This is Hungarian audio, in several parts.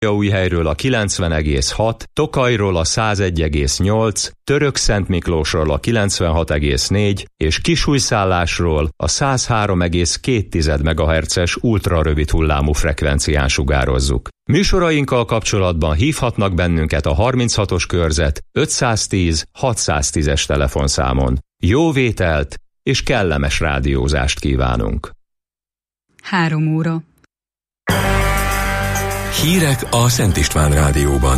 Újhelyről a 90,6, Tokajról a 101,8, Törökszentmiklósról a 96,4 és Kisújszállásról a 103,2 MHz-es ultrarövid hullámú frekvencián sugározzuk. Műsorainkkal kapcsolatban hívhatnak bennünket a 36-os körzet 510 610-es telefonszámon. Jó vételt és kellemes rádiózást kívánunk! 3 óra. Hírek a Szent István Rádióban.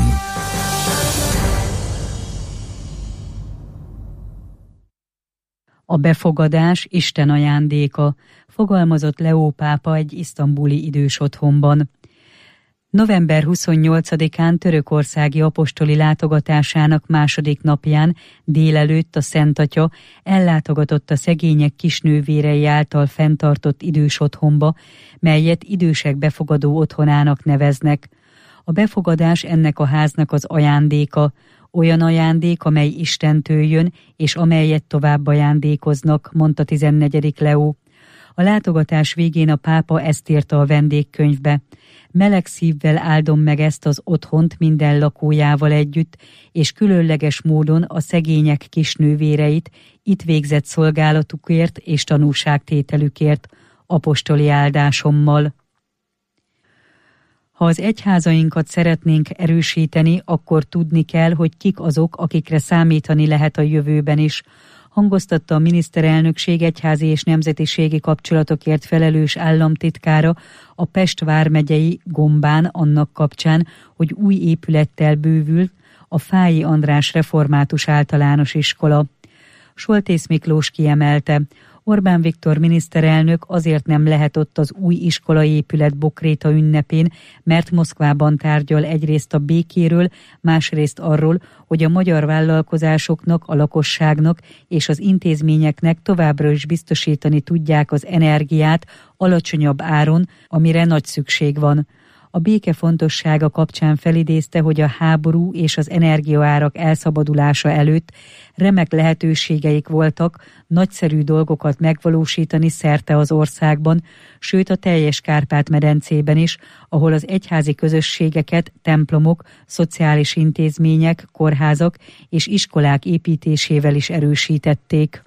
A befogadás Isten ajándéka, fogalmazott Leó pápa egy isztambuli idős otthonban. November 28-án törökországi apostoli látogatásának második napján délelőtt a Szent Atya ellátogatott a szegények kisnővérei által fenntartott idős otthonba, melyet idősek befogadó otthonának neveznek. A befogadás ennek a háznak az ajándéka, olyan ajándék, amely Istentől jön, és amelyet tovább ajándékoznak, mondta 14. Leó. A látogatás végén a pápa ezt írta a vendégkönyvbe. Meleg szívvel áldom meg ezt az otthont minden lakójával együtt, és különleges módon a szegények kisnővéreit itt végzett szolgálatukért és tanúságtételükért, apostoli áldásommal. Ha az egyházainkat szeretnénk erősíteni, akkor tudni kell, hogy kik azok, akikre számítani lehet a jövőben is, hangoztatta a miniszterelnökség egyházi és nemzetiségi kapcsolatokért felelős államtitkára a Pest vármegyei Gombán annak kapcsán, hogy új épülettel bővül a Fáy András Református Általános Iskola. Soltész Miklós kiemelte, Orbán Viktor miniszterelnök azért nem lehet ott az új iskolaépület bokréta ünnepén, mert Moszkvában tárgyal egyrészt a békéről, másrészt arról, hogy a magyar vállalkozásoknak, a lakosságnak és az intézményeknek továbbra is biztosítani tudják az energiát alacsonyabb áron, amire nagy szükség van. A béke fontossága kapcsán felidézte, hogy a háború és az energiaárak elszabadulása előtt remek lehetőségeik voltak nagyszerű dolgokat megvalósítani szerte az országban, sőt a teljes Kárpát-medencében is, ahol az egyházi közösségeket templomok, szociális intézmények, kórházak és iskolák építésével is erősítették.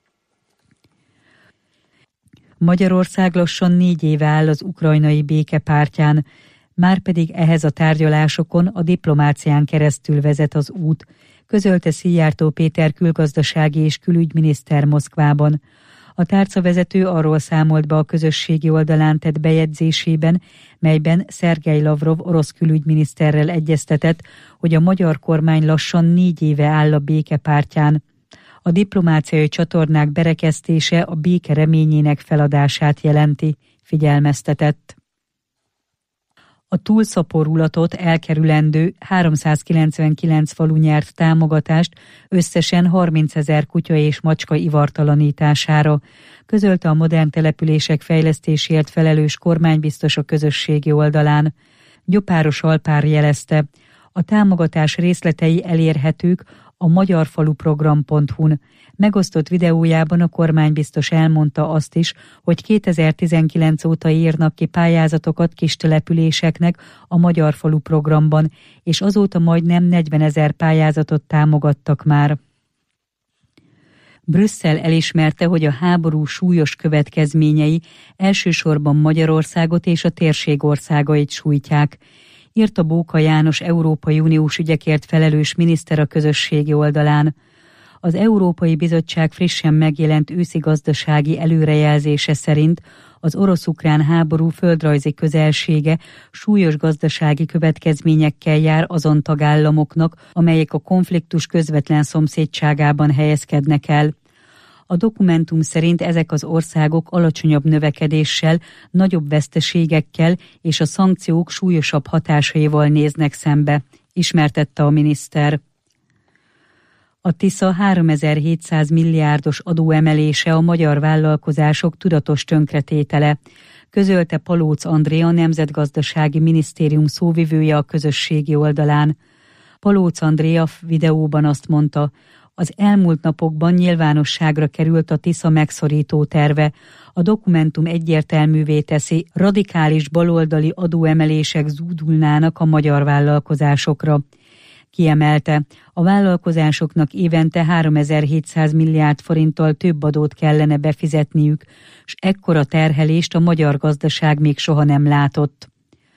Magyarország lassan 4 éve áll az ukrajnai béke pártján, márpedig ehhez a tárgyalásokon a diplomácián keresztül vezet az út, közölte Szijjártó Péter külgazdasági és külügyminiszter Moszkvában. A tárcavezető arról számolt be a közösségi oldalán tett bejegyzésében, melyben Szergej Lavrov orosz külügyminiszterrel egyeztetett, hogy a magyar kormány lassan 4 éve áll a béke pártján. A diplomáciai csatornák berekesztése a béke reményének feladását jelenti, figyelmeztetett. A túlszaporulatot elkerülendő 399 falu nyert támogatást összesen 30 000 kutya és macska ivartalanítására, közölte a modern települések fejlesztéséért felelős kormánybiztos a közösségi oldalán. Gyopáros Alpár jelezte, a támogatás részletei elérhetők a magyarfaluprogram.hu-n. Megosztott videójában a kormánybiztos elmondta azt is, hogy 2019 óta írnak ki pályázatokat kis településeknek a Magyar Falu programban, és azóta majdnem 40 000 pályázatot támogattak már. Brüsszel elismerte, hogy a háború súlyos következményei elsősorban Magyarországot és a térség országait sújtják, írta Bóka János Európai Uniós ügyekért felelős miniszter a közösségi oldalán. Az Európai Bizottság frissen megjelent őszi gazdasági előrejelzése szerint az orosz-ukrán háború földrajzi közelsége súlyos gazdasági következményekkel jár azon tagállamoknak, amelyek a konfliktus közvetlen szomszédságában helyezkednek el. A dokumentum szerint ezek az országok alacsonyabb növekedéssel, nagyobb veszteségekkel és a szankciók súlyosabb hatásaival néznek szembe, ismertette a miniszter. A Tisza 3700 milliárdos adóemelése a magyar vállalkozások tudatos tönkretétele, közölte Palóc Andrea, Nemzetgazdasági Minisztérium szóvivője a közösségi oldalán. Palóc Andrea videóban azt mondta, Az elmúlt napokban nyilvánosságra került a Tisza megszorító terve. A dokumentum egyértelművé teszi, radikális baloldali adóemelések zúdulnának a magyar vállalkozásokra. Kiemelte, a vállalkozásoknak évente 3700 milliárd forinttal több adót kellene befizetniük, s ekkora terhelést a magyar gazdaság még soha nem látott.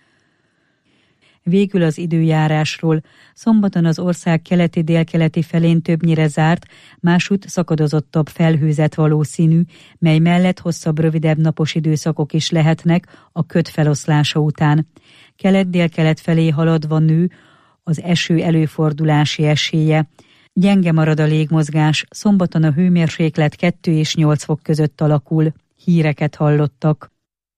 Végül az időjárásról. Szombaton az ország keleti-délkeleti felén többnyire zárt, másútt szakadozottabb felhőzet valószínű, mely mellett hosszabb, rövidebb napos időszakok is lehetnek a köd feloszlása után. Kelet-délkelet felé haladva nő az eső előfordulási esélye. Gyenge marad a légmozgás, szombaton a hőmérséklet 2 és 8 fok között alakul. Híreket hallottak.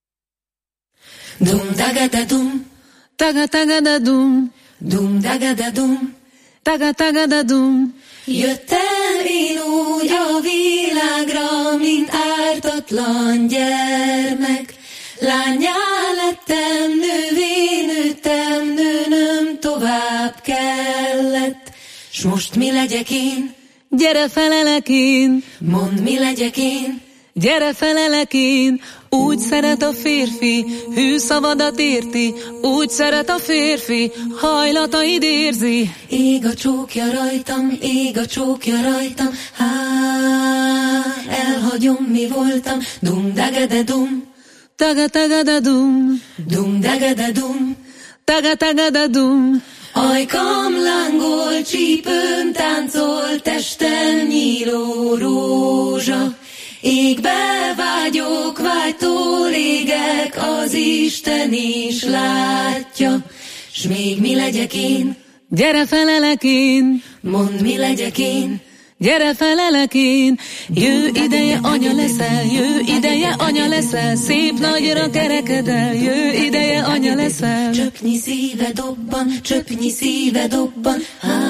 Dum daga dum, taga taga da dum, dum daga da dum, taga taga da dum. Jöttem én úgy a világra, mint ártatlan gyermek. Lányá lettem, nővé nőttem, nőnöm tovább kellett. S most mi legyek én? Gyere felelek én. Mondd, mi legyek én? Gyere felelek én. Úgy szeret a férfi, hű szavadat érti. Úgy szeret a férfi, hajlataid érzi. Ég a csókja rajtam, ég a csókja rajtam. Há, elhagyom, mi voltam. Dum daga de dum, taga taga da dum, dum daga da dum, taga taga da dum. Ajkam lángol, csípőm táncol, testem nyíló rózsa. Égbe vágyok, vágytól égek, az Isten is látja. S még mi legyek én? Gyere felelek én. Mondd, mi legyek én? Gyere felelek én. Jö ideje, anya leszel, jö ideje, anya leszel, szép nagyra kerekedel, jö ideje, anya leszel. Csöpnyi szíve dobban, csöpnyi szíve dobban,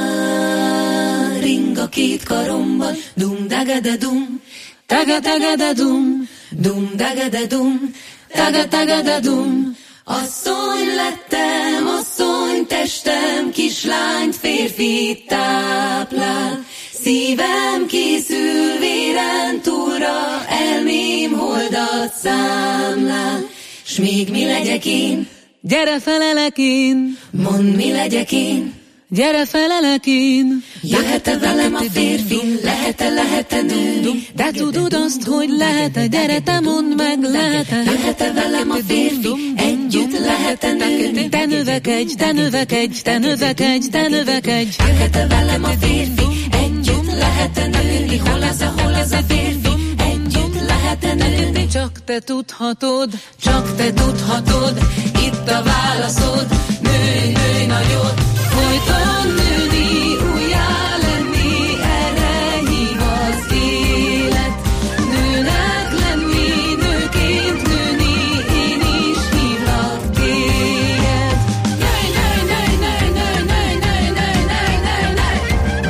ring a két karomban, dum daga da dum, taga taga da dum, dum daga da dum, taga taga da dum. Asszony lettem, asszony testem, kislányt férfit táplál. Szívem készül véren túlra, elmém holdat számlál. S még mi legyek én? Gyere felelek én. Mondd, mi legyek én? Gyere felelek én. Jöhet-e velem a férfi, lehet-e nőni? De tudod azt, hogy lehet-e, gyere te mondd meg, lehet-e? Jöhet-e velem a férfi, együtt lehet-e nőni? Te növekedj, te növekedj, te növekedj, te növekedj. Jöhet-e velem a férfi, együtt lehet-e nőni? Hol az a férfi, együtt lehet-e nőni? Csak te tudhatod, csak te tudhatod, itt a válaszod. Nőj, nőj nagyot, folyton nőni, újjá lenni, erre hív az élet. Nőnek lenni, nőként nőni, én is hívlak téged. Nőj, nőj, nőj, nőj, nőj, nőj, nőj, nőj, nőj, nőj, nőj.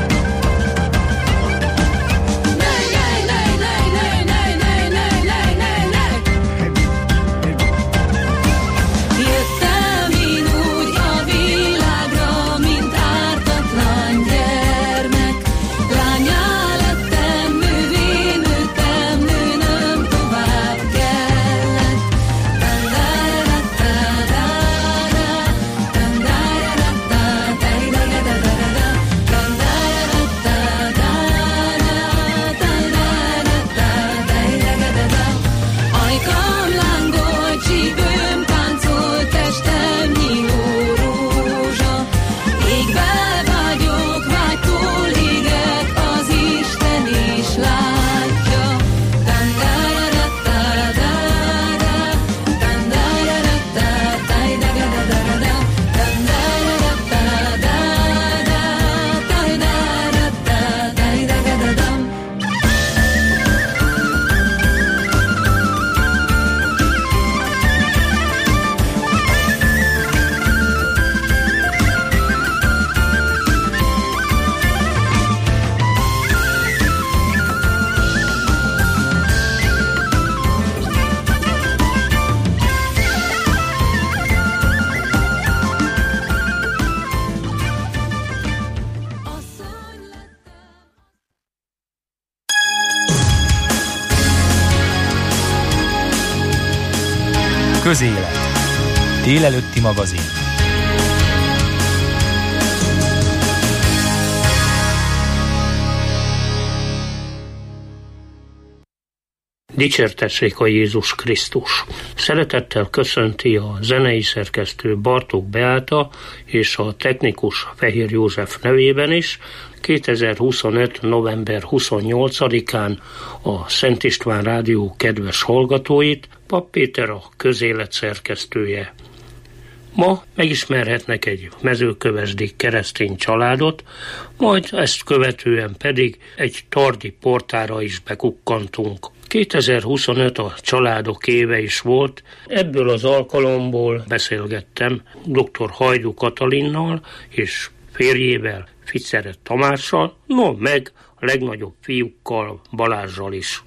Nőj, nőj, nőj, nőj, nőj, nőj, nőj, nőj, nőj, nőj. Jöttem én úgy a világra, Közélet. Délelőtti magazin. Dicsértessék a Jézus Krisztus! Szeretettel köszönti a zenei szerkesztő Bartók Beáta és a technikus Fehér József nevében is 2025. november 28-án a Szent István Rádió kedves hallgatóit, Papp Péter a Közélet szerkesztője. Ma megismerhetnek egy mezőkövesdi keresztény családot, majd ezt követően pedig egy tardi portára is bekukkantunk. 2025 a családok éve is volt, ebből az alkalomból beszélgettem dr. Hajdú Katalinnal és férjével, Ficere Tamással, meg a legnagyobb fiúkkal, Balázsral is.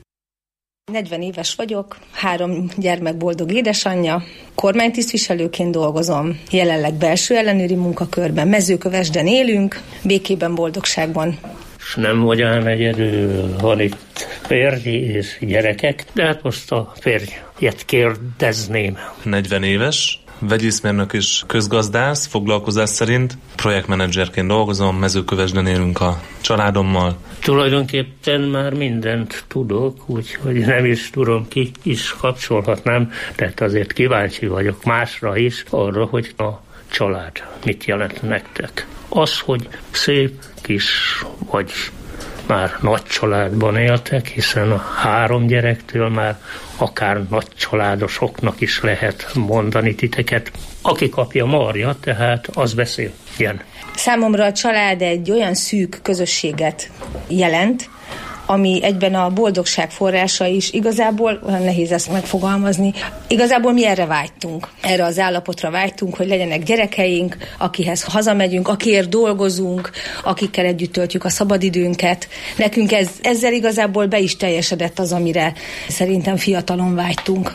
40 éves vagyok, 3 gyermek boldog édesanyja, kormánytisztviselőként dolgozom, jelenleg belső ellenőri munkakörben, Mezőkövesden élünk, békében, boldogságban. És nem vagy ám egyedül, van itt férj és gyerekek, de hát most a férjet kérdezném. 40 éves, vegyészmérnök és közgazdász, foglalkozás szerint projektmenedzserként dolgozom, Mezőkövesden élünk a családommal. Tulajdonképpen már mindent tudok, úgyhogy nem is tudom, ki is kapcsolhatnám, tehát azért kíváncsi vagyok másra is, arra, hogy a család mit jelent nektek. Az, hogy szép kis, vagy már nagy családban éltek, hiszen a 3 gyerektől már akár nagy családosoknak is lehet mondani titeket. Aki kapja marja, tehát az beszéljen. Számomra a család egy olyan szűk közösséget jelent, ami egyben a boldogság forrása is. Igazából, olyan nehéz ezt megfogalmazni, igazából mi erre vágytunk. Erre az állapotra vágytunk, hogy legyenek gyerekeink, akihez hazamegyünk, akiért dolgozunk, akikkel együtt töltjük a szabadidőnket. Nekünk ezzel igazából be is teljesedett az, amire szerintem fiatalon vágytunk.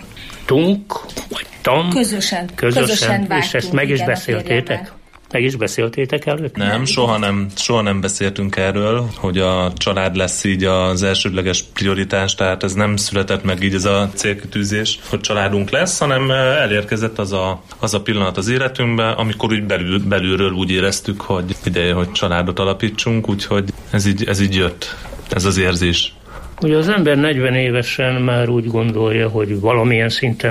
Közösen vágytunk. És ezt meg is beszéltétek? Meg is beszéltétek előtt? Nem, soha nem beszéltünk erről, hogy a család lesz így az elsődleges prioritás, tehát ez nem született meg így ez a célkitűzés, hogy családunk lesz, hanem elérkezett az a pillanat az életünkben, amikor úgy belülről úgy éreztük, hogy ideje, hogy családot alapítsunk, úgyhogy ez így jött, ez az érzés. Ugye az ember 40 évesen már úgy gondolja, hogy valamilyen szinten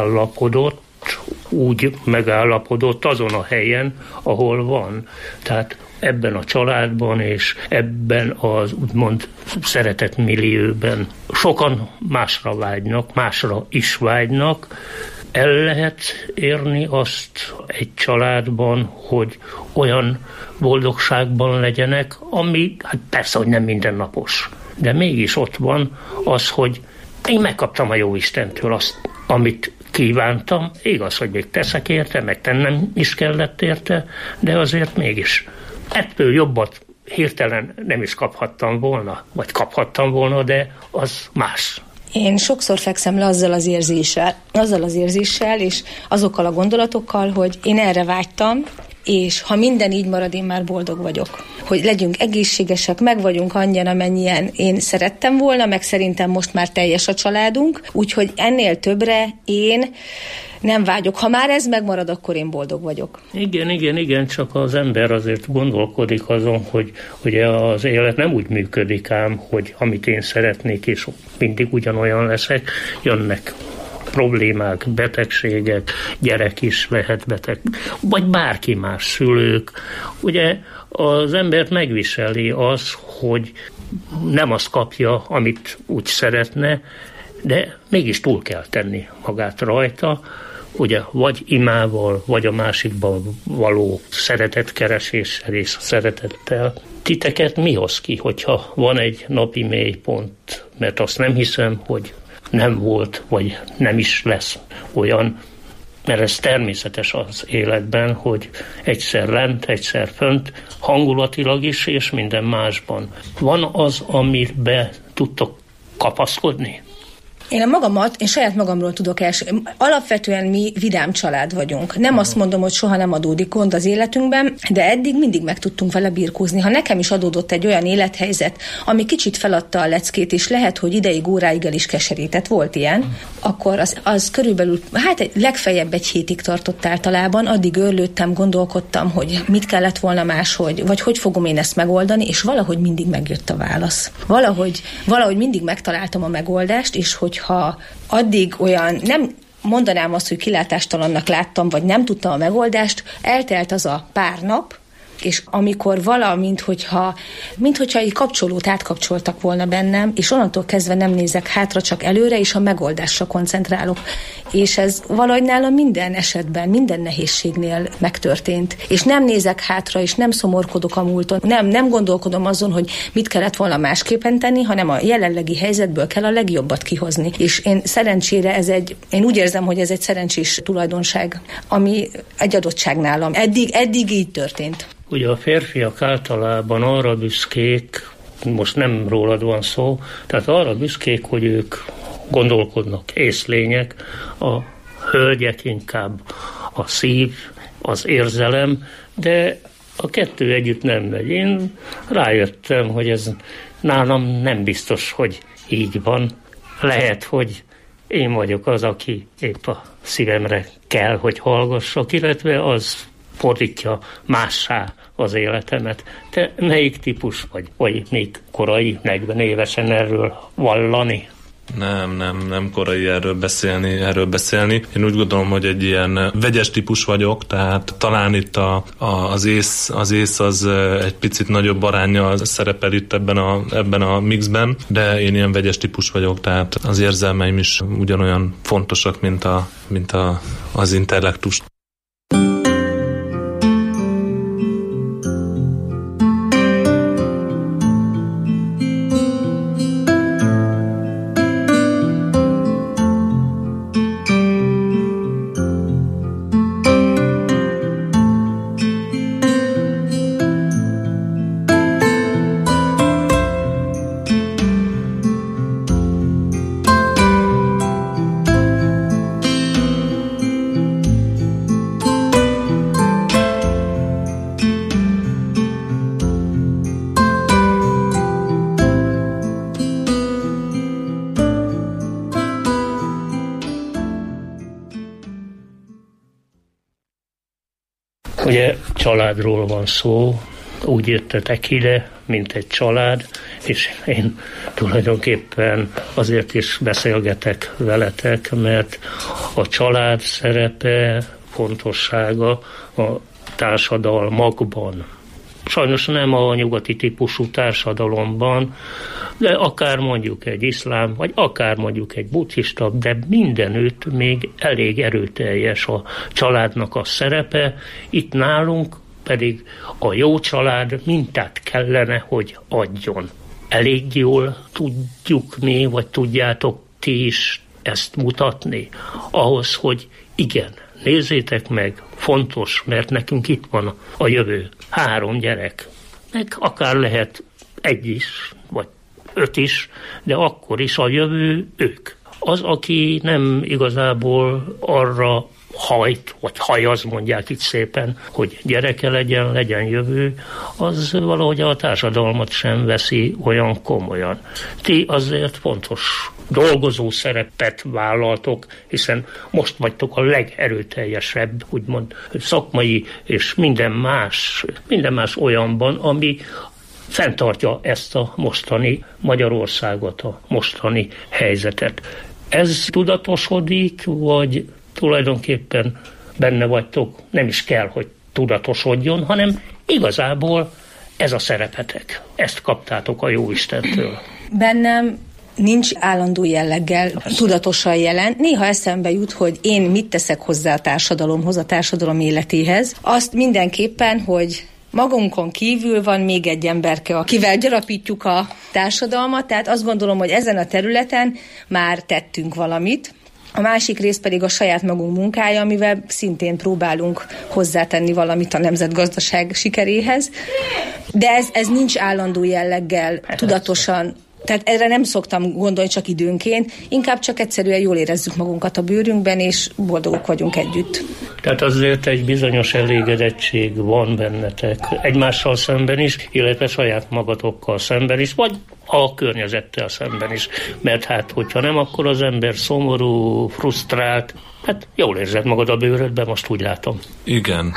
úgy megállapodott azon a helyen, ahol van. Tehát ebben a családban és ebben az úgymond szeretett millióben. Sokan másra is vágynak. El lehet érni azt egy családban, hogy olyan boldogságban legyenek, ami hát persze, hogy nem mindennapos. De mégis ott van az, hogy én megkaptam a Jóistentől azt, amit kívántam, igaz, hogy még teszek érte, meg tennem is kellett érte, de azért mégis ettől jobbat hirtelen nem is kaphattam volna, de az más. Én sokszor fekszem le azzal az érzéssel, és azokkal a gondolatokkal, hogy én erre vágytam, és ha minden így marad, én már boldog vagyok. Hogy legyünk egészségesek, meg vagyunk annyian, amennyien én szerettem volna, meg szerintem most már teljes a családunk, úgyhogy ennél többre én nem vágyok. Ha már ez megmarad, akkor én boldog vagyok. Igen, csak az ember azért gondolkodik azon, hogy ugye az élet nem úgy működik ám, hogy amit én szeretnék, és mindig ugyanolyan leszek, jönnek problémák, betegségek, gyerek is lehet beteg, vagy bárki más, szülők. Ugye az embert megviseli az, hogy nem azt kapja, amit úgy szeretne, de mégis túl kell tenni magát rajta, ugye vagy imával, vagy a másikban való szeretetkereséssel és szeretettel. Titeket mi hoz ki, hogyha van egy napi mélypont? Mert azt nem hiszem, hogy nem volt, vagy nem is lesz olyan, mert ez természetes az életben, hogy egyszer lent, egyszer fönt, hangulatilag is, és minden másban. Van az, amiben tudtok kapaszkodni? Én saját magamról tudok alapvetően mi vidám család vagyunk. Nem azt mondom, hogy soha nem adódik gond az életünkben, de eddig mindig meg tudtunk vele birkózni. Ha nekem is adódott egy olyan élethelyzet, ami kicsit feladta a leckét, és lehet, hogy ideig, óráig el is keserített, volt ilyen, akkor az körülbelül, legfeljebb egy hétig tartott általában, addig őrlődtem, gondolkodtam, hogy mit kellett volna máshogy, vagy hogy fogom én ezt megoldani, és valahogy mindig megjött a válasz. Valahogy mindig megtaláltam a megoldást, és hogyha addig olyan, nem mondanám azt, hogy kilátástalannak láttam, vagy nem tudtam a megoldást, eltelt az a pár nap, és amikor minthogyha egy kapcsolót átkapcsoltak volna bennem, és onnantól kezdve nem nézek hátra, csak előre, és a megoldásra koncentrálok. És ez valahogy nálam minden esetben, minden nehézségnél megtörtént. És nem nézek hátra, és nem szomorkodok a múlton. Nem gondolkodom azon, hogy mit kellett volna másképpen tenni, hanem a jelenlegi helyzetből kell a legjobbat kihozni. És én szerencsére én úgy érzem, hogy ez egy szerencsés tulajdonság, ami egy adottság nálam. Eddig így történt. Ugye a férfiak általában arra büszkék, most nem rólad van szó, tehát arra büszkék, hogy ők gondolkodnak, észlények, a hölgyek inkább a szív, az érzelem, de a kettő együtt nem megy. Én rájöttem, hogy ez nálam nem biztos, hogy így van. Lehet, hogy én vagyok az, aki épp a szívemre kell, hogy hallgassak, illetve az fordítja mássá az életemet. Te melyik típus vagy? Vagy még korai, 40 évesen erről vallani? Nem korai erről beszélni. Én úgy gondolom, hogy egy ilyen vegyes típus vagyok, tehát talán itt az ész az egy picit nagyobb aránnyal szerepel itt ebben a mixben, de én ilyen vegyes típus vagyok, tehát az érzelmeim is ugyanolyan fontosak, mint az intellektus. Ugye családról van szó, úgy jöttetek ide, mint egy család, és én tulajdonképpen azért is beszélgetek veletek, mert a család szerepe, fontossága a társadalmakban. Sajnos nem a nyugati típusú társadalomban, de akár mondjuk egy iszlám, vagy akár mondjuk egy buddhista, de mindenütt még elég erőteljes a családnak a szerepe. Itt nálunk pedig a jó család mintát kellene, hogy adjon. Elég jól tudjuk mi, vagy tudjátok ti is ezt mutatni, ahhoz, hogy igen, nézzétek meg, fontos, mert nekünk itt van a jövő. 3 gyerek. Meg akár lehet 1 is, vagy 5 is, de akkor is a jövő ők. Az, aki nem igazából arra hajt, vagy hajaz, mondják itt szépen, hogy gyereke legyen jövő, az valahogy a társadalmat sem veszi olyan komolyan. Ti azért fontos dolgozó szerepet vállaltok, hiszen most vagytok a legerőteljesebb, úgymond szakmai és minden más olyanban, ami fenntartja ezt a mostani Magyarországot, a mostani helyzetet. Ez tudatosodik, vagy tulajdonképpen benne vagytok, nem is kell, hogy tudatosodjon, hanem igazából ez a szerepetek. Ezt kaptátok a Jóistentől. Bennem nincs állandó jelleggel tudatosan jelen. Néha eszembe jut, hogy én mit teszek hozzá a társadalomhoz, a társadalom életéhez. Azt mindenképpen, hogy magunkon kívül van még egy emberke, akivel gyarapítjuk a társadalmat, tehát azt gondolom, hogy ezen a területen már tettünk valamit. A másik rész pedig a saját magunk munkája, amivel szintén próbálunk hozzátenni valamit a nemzetgazdaság sikeréhez. De ez nincs állandó jelleggel tudatosan Tehát erre nem szoktam gondolni csak időnként, inkább csak egyszerűen jól érezzük magunkat a bőrünkben, és boldogok vagyunk együtt. Tehát azért egy bizonyos elégedettség van bennetek egymással szemben is, illetve saját magatokkal szemben is, vagy a környezettel szemben is. Mert hát, hogyha nem, akkor az ember szomorú, frusztrált, hát jól érzed magad a bőrödben, most úgy látom. Igen.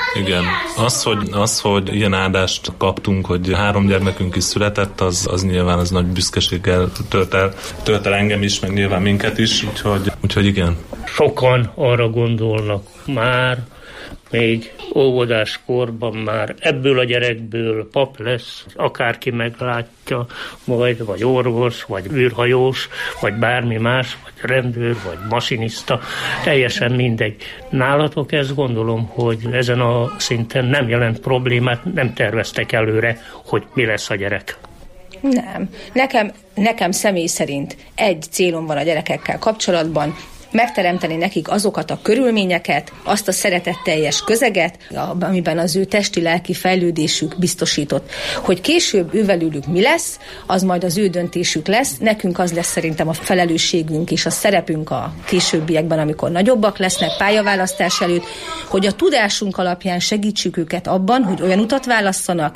Az, hogy ilyen áldást kaptunk, hogy 3 gyermekünk is született, az nyilván az nagy büszkeséggel tölt el engem is, meg nyilván minket is, úgyhogy igen. Sokan arra gondolnak már, még óvodás korban már ebből a gyerekből pap lesz, akárki meglátja majd, vagy orvos, vagy űrhajós, vagy bármi más, vagy rendőr, vagy masinista, teljesen mindegy. Nálatok ezt gondolom, hogy ezen a szinten nem jelent problémát, nem terveztek előre, hogy mi lesz a gyerek. Nem. Nekem személy szerint egy célom van a gyerekekkel kapcsolatban, megteremteni nekik azokat a körülményeket, azt a szeretetteljes közeget, amiben az ő testi-lelki fejlődésük biztosított. Hogy később ővelőlük mi lesz, az majd az ő döntésük lesz, nekünk az lesz szerintem a felelősségünk és a szerepünk a későbbiekben, amikor nagyobbak lesznek pályaválasztás előtt, hogy a tudásunk alapján segítsük őket abban, hogy olyan utat válasszanak,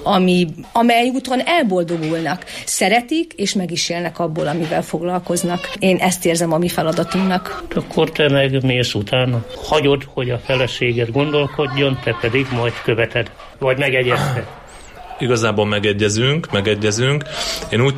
amely úton elboldogulnak, szeretik és meg is élnek abból, amivel foglalkoznak. Én ezt érzem a mi feladatunknak. Akkor te megmész utána. Hagyod, hogy a feleséged gondolkodjon, te pedig majd követed, vagy megegyezted. Igazából megegyezünk. Én úgy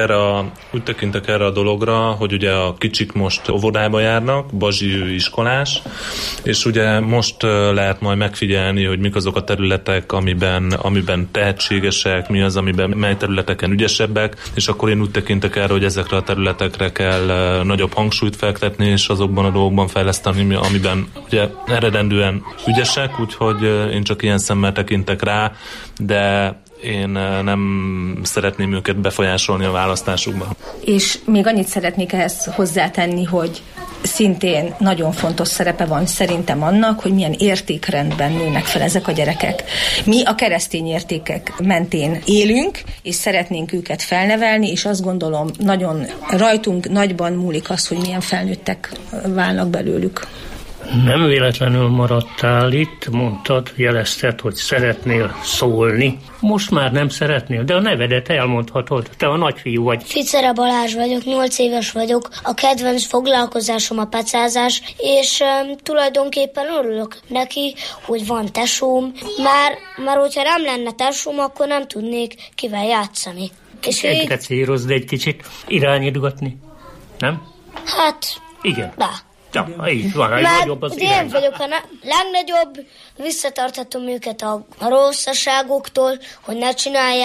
tekintek erre a dologra, hogy ugye a kicsik most óvodába járnak, Bazsi ő iskolás, és ugye most lehet majd megfigyelni, hogy mik azok a területek, amiben tehetségesek, mi az, mely területeken ügyesebbek, és akkor én úgy tekintek erre, hogy ezekre a területekre kell nagyobb hangsúlyt fektetni, és azokban a dolgokban fejleszteni, amiben ugye eredendően ügyesek, úgyhogy én csak ilyen szemmel tekintek rá, de én nem szeretném őket befolyásolni a választásukban. És még annyit szeretnék ehhez hozzátenni, hogy szintén nagyon fontos szerepe van szerintem annak, hogy milyen értékrendben nőnek fel ezek a gyerekek. Mi a keresztény értékek mentén élünk, és szeretnénk őket felnevelni, és azt gondolom, nagyon rajtunk nagyban múlik az, hogy milyen felnőttek válnak belőlük. Nem véletlenül maradtál itt, mondtad, jelezted, hogy szeretnél szólni. Most már nem szeretnél, de a nevedet elmondhatod. Te a nagyfiú vagy. Ficere Balázs vagyok, 8 éves vagyok. A kedvenc foglalkozásom a pecázás, és tulajdonképpen örülök neki, hogy van tesóm. Már hogyha nem lenne tesóm, akkor nem tudnék kivel játszani. És egyre célozd egy kicsit irányítgatni, nem? Hát, igen. De. Ja, így van, nagyobb az irány. Én vagyok a legnagyobb, visszatartatom őket a rosszaságoktól, hogy ne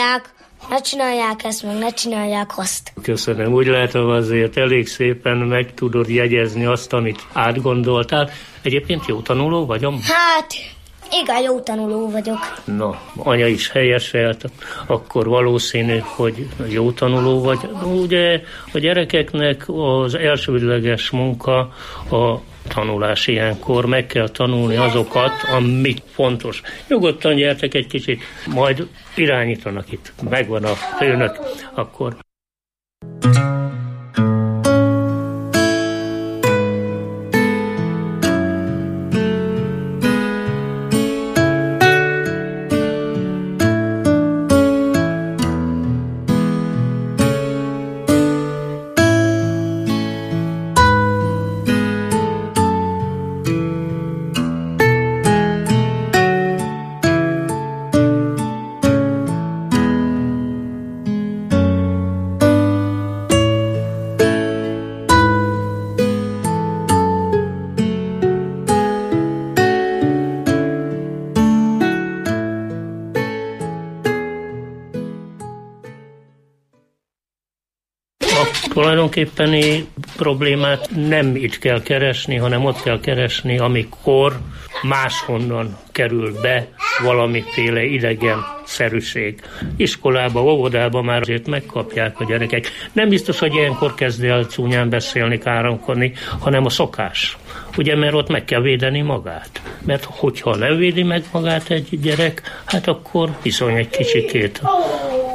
csinálják ezt, meg ne csinálják azt. Köszönöm, úgy látom azért elég szépen meg tudod jegyezni azt, amit átgondoltál. Egyébként jó tanuló vagyom? Hát, igen, jó tanuló vagyok. Na, anya is helyeselt, akkor valószínű, hogy jó tanuló vagy. Ugye a gyerekeknek az elsődleges munka a tanulás ilyenkor, meg kell tanulni azokat, amik fontos. Nyugodtan gyertek egy kicsit, majd irányítanak itt. Megvan a főnök, akkor... Tulajdonképpeni problémát nem itt kell keresni, hanem ott kell keresni, amikor máshonnan kerül be valamiféle idegen szerűség. Iskolába, óvodába már azért megkapják a gyerekek. Nem biztos, hogy ilyenkor kezd el csúnyán beszélni, káromkodni, hanem a szokás. Ugye, mert ott meg kell védeni magát. Mert hogyha nem védi meg magát egy gyerek, hát akkor bizony egy kicsikét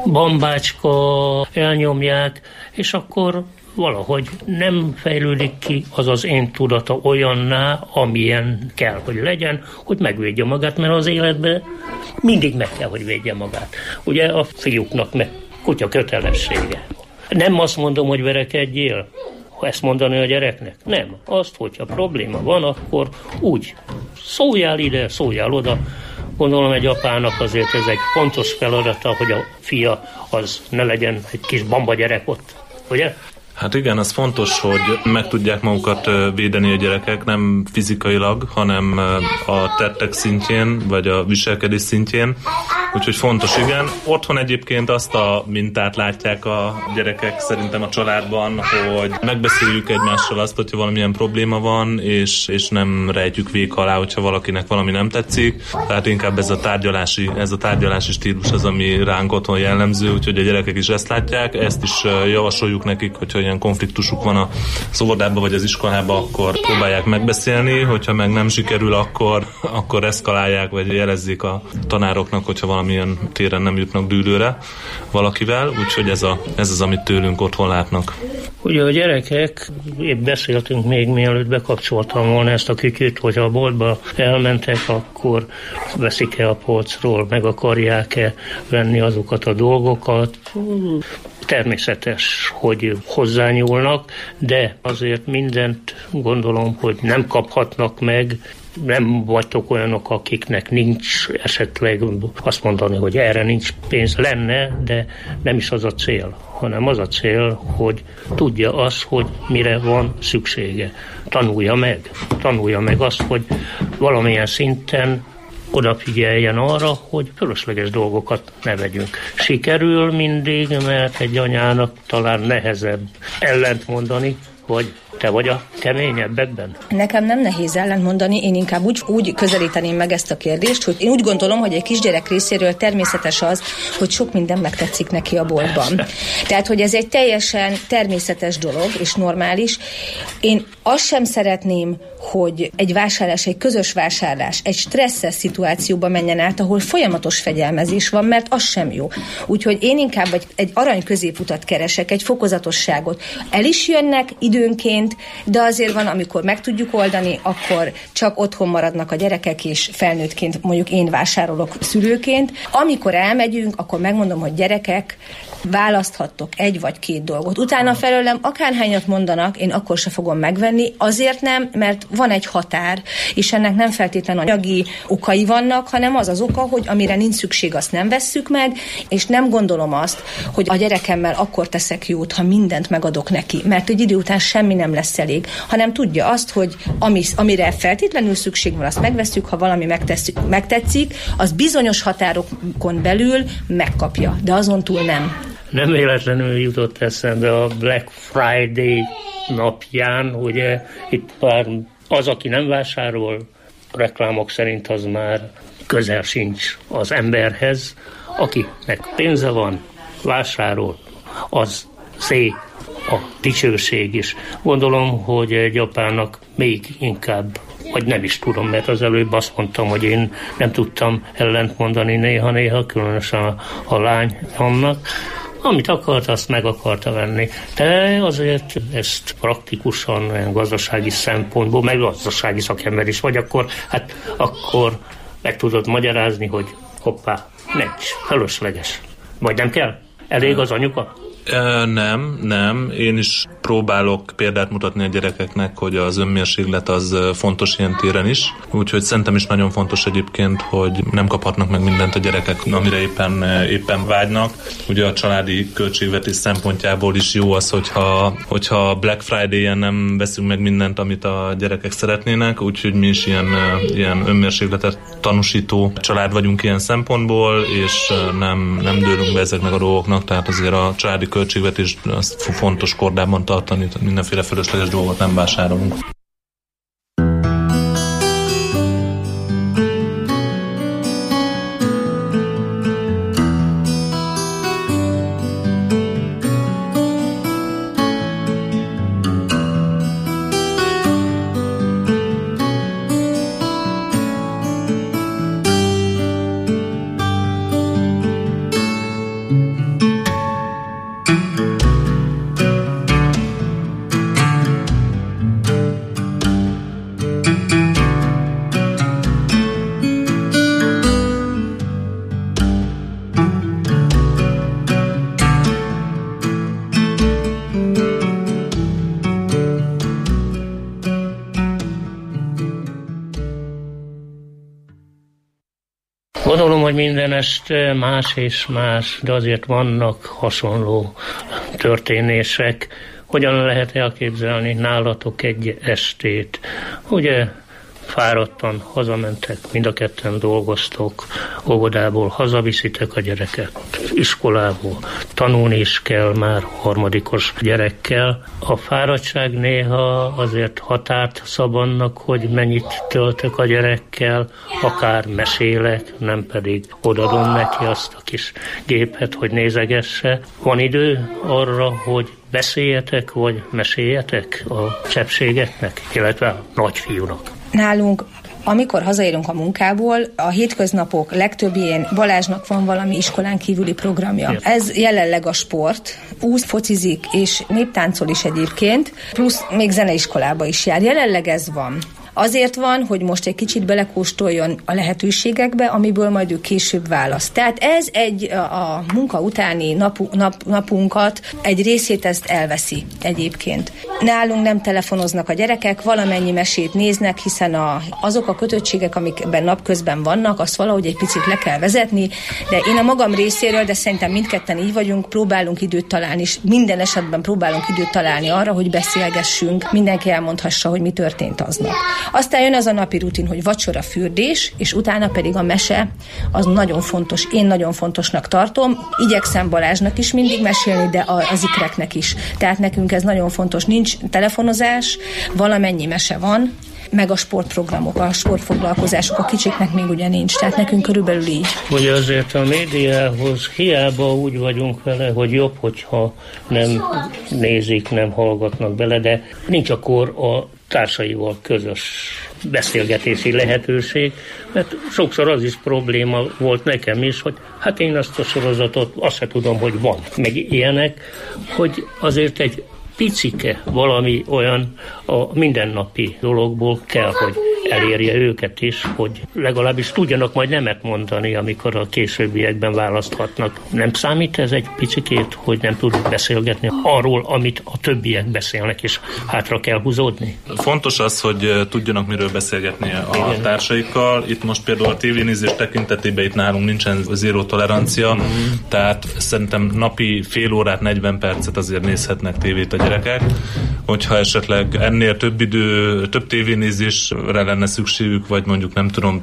bambácska, elnyomják, és akkor valahogy nem fejlődik ki az az én tudata olyanná, amilyen kell, hogy legyen, hogy megvédje magát, mert az életben mindig meg kell, hogy védje magát. Ugye a fiúknak meg kutya kötelessége. Nem azt mondom, hogy verekedjél, ezt mondani a gyereknek. Nem. Azt, hogyha probléma van, akkor úgy szóljál ide, szóljál oda. Gondolom egy apának azért ez egy fontos feladata, hogy a fia az ne legyen egy kis bamba gyerek ott. Ugye? Hát igen, az fontos, hogy meg tudják magukat védeni a gyerekek, nem fizikailag, hanem a tettek szintjén, vagy a viselkedés szintjén. Úgyhogy fontos, igen. Otthon egyébként azt a mintát látják a gyerekek szerintem a családban, hogy megbeszéljük egymással azt, hogyha valamilyen probléma van, és nem rejtjük vék alá, hogyha valakinek valami nem tetszik. Tehát inkább ez a tárgyalási stílus az, ami ránk otthon jellemző, úgyhogy a gyerekek is ezt látják. Ezt is javasoljuk nekik, hogyha ilyen konfliktusuk van az óvodában vagy az iskolában, akkor próbálják megbeszélni, hogyha meg nem sikerül, akkor eszkalálják, vagy jelezzék a tanároknak, hogyha valamilyen téren nem jutnak dűlőre valakivel, úgyhogy ez az, amit tőlünk otthon látnak. Ugye a gyerekek, épp beszéltünk még mielőtt bekapcsoltam volna ezt a kütyűt, hogy a boltba elmentek, akkor veszik-e a polcról, meg akarják-e venni azokat a dolgokat. Természetes, hogy hozzányúlnak, de azért mindent gondolom, hogy nem kaphatnak meg. Nem vagytok olyanok, akiknek nincs esetleg azt mondani, hogy erre nincs pénz, lenne, de nem is az a cél, hanem az a cél, hogy tudja azt, hogy mire van szüksége. Tanulja meg azt, hogy valamilyen szinten odafigyeljen arra, hogy fölösleges dolgokat ne vegyünk. Sikerül mindig, mert egy anyának talán nehezebb ellent mondani, hogy te vagy a keményebbekben? Nekem nem nehéz ellentmondani, én inkább úgy közelíteném meg ezt a kérdést, hogy én úgy gondolom, hogy egy kisgyerek részéről természetes az, hogy sok minden megtetszik neki a boltban. Tehát, hogy ez egy teljesen természetes dolog, és normális. Én azt sem szeretném, hogy egy vásárlás, egy közös vásárlás, egy stresszes szituációba menjen át, ahol folyamatos fegyelmezés van, mert az sem jó. Úgyhogy én inkább egy arany középutat keresek, egy fokozatosságot. El is jönnek időnként, de azért van, amikor meg tudjuk oldani, akkor csak otthon maradnak a gyerekek, és felnőttként mondjuk én vásárolok szülőként. Amikor elmegyünk, akkor megmondom, hogy gyerekek, választhattok egy vagy két dolgot. Utána felőlem akárhányat mondanak, én akkor se fogom megvenni, azért nem, mert van egy határ, és ennek nem feltétlenül anyagi okai vannak, hanem az az oka, hogy amire nincs szükség, azt nem vesszük meg, és nem gondolom azt, hogy a gyerekemmel akkor teszek jót, ha mindent megadok neki, mert egy idő után semmi nem lesz elég, hanem tudja azt, hogy amire feltétlenül szükség van, azt megvesszük, ha valami megtetszik, az bizonyos határokon belül megkapja, de azon túl nem. Nem véletlenül jutott eszembe a Black Friday napján, ugye itt már az, aki nem vásárol, reklámok szerint az már közel sincs az emberhez, akinek pénze van, vásárol, az szép a dicsőség is. Gondolom, hogy egy apának még inkább, vagy nem is tudom, mert az előbb azt mondtam, hogy én nem tudtam ellentmondani néha, különösen a lányomnak. Amit akart, azt meg akarta venni. De azért ezt praktikusan, olyan gazdasági szempontból, meg gazdasági szakember is vagy, akkor meg tudod magyarázni, hogy hoppá, nincs, fölösleges. Vagy nem kell? Elég az anyuka? Nem. Én is próbálok példát mutatni a gyerekeknek, hogy az önmérséklet az fontos ilyen téren is. Úgyhogy szerintem is nagyon fontos egyébként, hogy nem kaphatnak meg mindent a gyerekek, amire éppen vágynak. Ugye a családi költségvetés szempontjából is jó az, hogyha Black Friday-en nem veszünk meg mindent, amit a gyerekek szeretnének, úgyhogy mi is ilyen önmérsékletet tanúsító család vagyunk ilyen szempontból, és nem dőlünk be ezeknek a dolgoknak, tehát azért a családi költségvetést azt fontos kordában tartani, tehát mindenféle fölösleges dolgot nem vásárolunk. hogy minden este más és más, de azért vannak hasonló történések. Hogyan lehet elképzelni nálatok egy estét? Ugye fáradtan hazamentek, mind a ketten dolgoztok, óvodából hazaviszitek a gyereket, iskolából, tanulni is kell már harmadikos gyerekkel. A fáradtság néha azért határt szab annak, hogy mennyit töltök a gyerekkel, akár mesélek, nem pedig odadom neki azt a kis gépet, hogy nézegesse. Van idő arra, hogy beszéljetek, vagy meséljetek a cseppségeknek, illetve a nagyfiúnak? Nálunk, amikor hazaérünk a munkából, a hétköznapok legtöbbjén Balázsnak van valami iskolán kívüli programja. Ez jelenleg a sport, úsz, focizik és néptáncol is egyébként, plusz még zeneiskolába is jár. Jelenleg ez van. Azért van, hogy most egy kicsit belekóstoljon a amiből majd ő később választ. Tehát ez a munka utáni napunkat, egy részét ezt elveszi egyébként. Nálunk nem telefonoznak a gyerekek, valamennyi mesét néznek, hiszen azok a kötöttségek, amikben napközben vannak, azt valahogy egy picit le kell vezetni, de én a magam részéről, de szerintem mindketten így vagyunk, próbálunk időt találni, és minden esetben próbálunk időt találni arra, hogy beszélgessünk, mindenki elmondhassa, hogy mi történt aznap. Aztán jön az a napi rutin, hogy vacsora, fürdés, és utána pedig a mese, az nagyon fontos. Én nagyon fontosnak tartom. Igyekszem Balázsnak is mindig mesélni, de az ikreknek is. Tehát nekünk ez nagyon fontos. Nincs telefonozás, valamennyi mese van, meg a sportprogramok, a sportfoglalkozások a kicsiknek még ugye nincs, tehát nekünk körülbelül így. Ugye azért a médiához hiába úgy vagyunk vele, hogy jobb, hogyha nem nézik, nem hallgatnak bele, de nincs akkor a társaival közös beszélgetési lehetőség, mert sokszor az is probléma volt nekem is, hogy hát én azt a sorozatot azt se tudom, hogy van, meg ilyenek, hogy azért egy picike valami olyan a mindennapi dologból kell, hogy elérje őket is, hogy legalábbis tudjanak majd nemet mondani, amikor a későbbiekben választhatnak. Nem számít ez egy picikét, hogy nem tudunk beszélgetni arról, amit a többiek beszélnek, és hátra kell húzódni? Fontos az, hogy tudjanak miről beszélgetni a társaikkal. Itt most például a tévénézés tekintetében itt nálunk nincsen zéró tolerancia, tehát szerintem napi fél órát, 40 percet azért nézhetnek tévét a gyerekek. Hogyha esetleg ennél több tévénézésre lenne szükségük, vagy mondjuk nem tudom,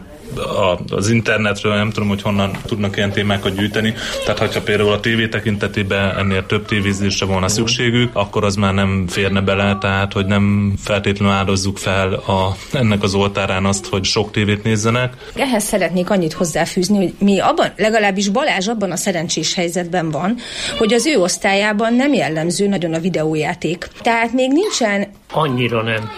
az internetről, nem tudom, hogy honnan tudnak ilyen témákat gyűjteni. Tehát, hogyha például a tévé tekintetében ennél több tévézésre volna szükségük, akkor az már nem férne bele, tehát, hogy nem feltétlenül áldozzuk fel ennek az oltárán azt, hogy sok tévét nézzenek. Ehhez szeretnék annyit hozzáfűzni, hogy mi abban, legalábbis Balázs abban a szerencsés helyzetben van, hogy az ő osztályában nem jellemző nagyon a videójáték. Tehát még nincsen annyira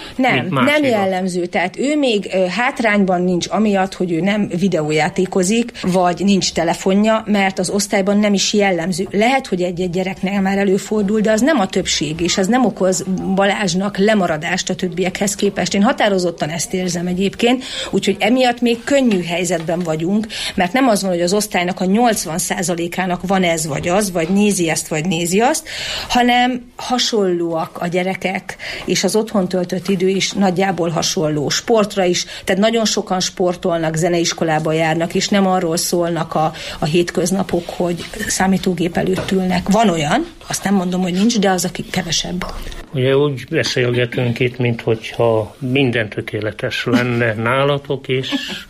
nem jellemző. Tehát ő még hátrányban nincs amiatt, hogy ő nem videójátékozik, vagy nincs telefonja, mert az osztályban nem is jellemző. Lehet, hogy egy-egy gyereknél már előfordul, de az nem a többség, és az nem okoz Balázsnak lemaradást a többiekhez képest. Én határozottan ezt érzem egyébként, úgyhogy emiatt még könnyű helyzetben vagyunk, mert nem az van, hogy az osztálynak a 80%-ának van ez vagy az, vagy nézi ezt, vagy nézi azt, hanem hasonlóak a gyerekek, és az otthon töltött idő is nagyjából hasonló. Sportra is, tehát nagyon sokan sportolnak, zeneiskolába járnak, és nem arról szólnak a hétköznapok, hogy számítógép előtt ülnek. Van olyan, azt nem mondom, hogy nincs, de az, aki kevesebb. Ugye úgy beszélgetünk itt, minthogyha minden tökéletes lenne nálatok is,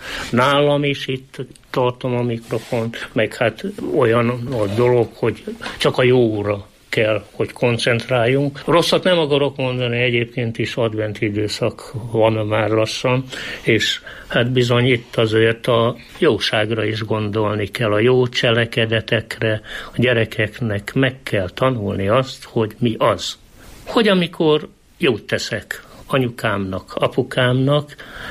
nálam is itt tartom a mikrofont, meg hát olyan a dolog, hogy csak a jóra kell, hogy koncentráljunk. Rosszat nem akarok mondani, egyébként is advent időszak van már lassan, és hát bizony itt azért a jóságra is gondolni kell, a jó cselekedetekre, a gyerekeknek meg kell tanulni azt, hogy mi az. Hogy amikor jót teszek anyukámnak, apukámnak,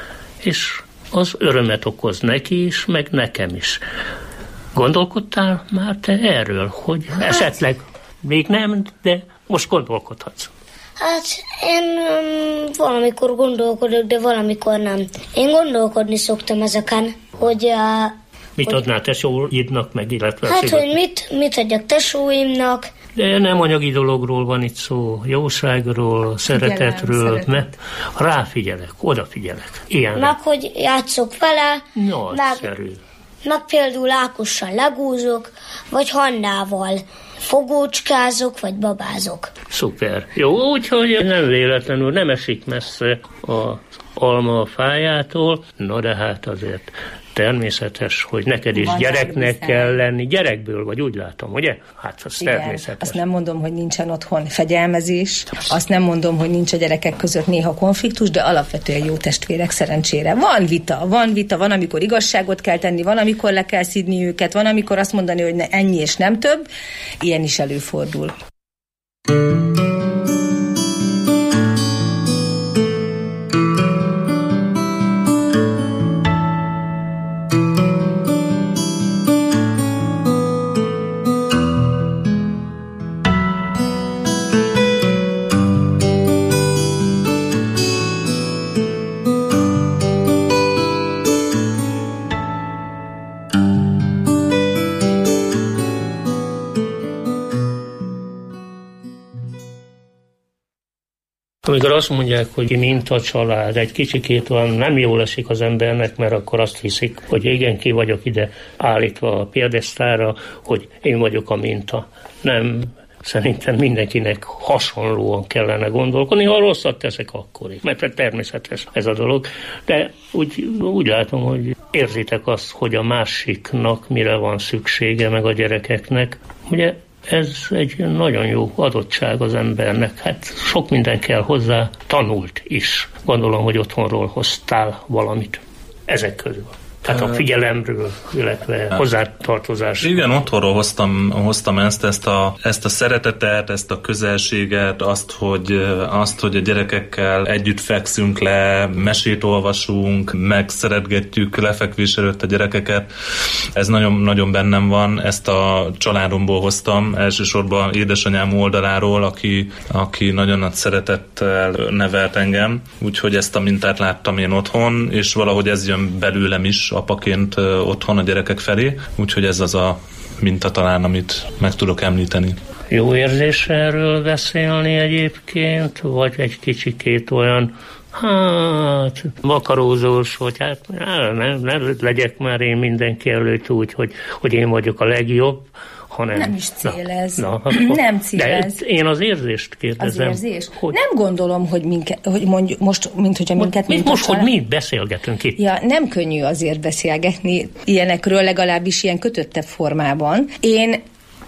és az örömet okoz neki is, meg nekem is. Gondolkodtál már te erről, hogy esetleg még nem, de most gondolkodhatsz? Hát én valamikor gondolkodok, de valamikor nem. Én gondolkodni szoktam ezeken, hogy... Mit adnál tesóidnak meg, illetve... Hát, hogy mit adjak tesóimnak. De nem anyagi dologról van itt szó, jóságról, szeretetről, mert ráfigyelek, odafigyelek. Ilyenre. Meg, hogy játszok vele. Nagyszerű. meg például Ákossal legúzok, vagy Hannával fogócskázok, vagy babázok. Szuper. Jó, úgyhogy nem véletlenül nem esik messze az alma a fájától, no de hát azért természetes, hogy neked is gyereknek kell lenni. Gyerekből vagy, úgy látom, ugye? Hát az igen, természetes. Azt nem mondom, hogy nincsen otthon fegyelmezés, azt nem mondom, hogy nincs a gyerekek között néha konfliktus, de alapvetően jó testvérek szerencsére. Van vita, van, amikor igazságot kell tenni, van, amikor le kell szidni őket, van, amikor azt mondani, hogy ennyi és nem több. Ilyen is előfordul. Amikor azt mondják, hogy mintacsalád, egy kicsikét van, nem jól esik az embernek, mert akkor azt hiszik, hogy igen, ki vagyok ide állítva a piedesztára, hogy én vagyok a minta. Nem, szerintem mindenkinek hasonlóan kellene gondolkodni, ha rosszat teszek, akkor is. Mert természetes ez a dolog. De úgy látom, hogy érzitek azt, hogy a másiknak mire van szüksége, meg a gyerekeknek. Ugye ez egy nagyon jó adottság az embernek. Hát sok minden kell hozzá, tanult is. Gondolom, hogy otthonról hoztál valamit ezek közül. Tehát a figyelemről, illetve hozzátartozás. Igen, otthonról hoztam ezt a szeretetet, ezt a közelséget, azt, hogy a gyerekekkel együtt fekszünk le, mesét olvasunk, megszeretgetjük lefekvés előtt a gyerekeket. Ez nagyon, nagyon bennem van, ezt a családomból hoztam, elsősorban édesanyám oldaláról, aki nagyon nagy szeretettel nevelt engem, úgyhogy ezt a mintát láttam én otthon, és valahogy ez jön belőlem is, apaként otthon a gyerekek felé, úgyhogy ez az a minta talán, amit meg tudok említeni. Jó érzés erről beszélni egyébként, vagy egy kicsikét olyan, makarózós, hogy nem legyek már én mindenki előtt úgy, hogy én vagyok a legjobb, hanem... Nem is cél ez. Nem cél ez. De én az érzést kérdezem. Az érzés? Hogy... Nem gondolom, hogy mondjuk most, mint hogyha minket... Most, hogy mi beszélgetünk itt. Ja, nem könnyű azért beszélgetni ilyenekről, legalábbis ilyen kötöttebb formában. Én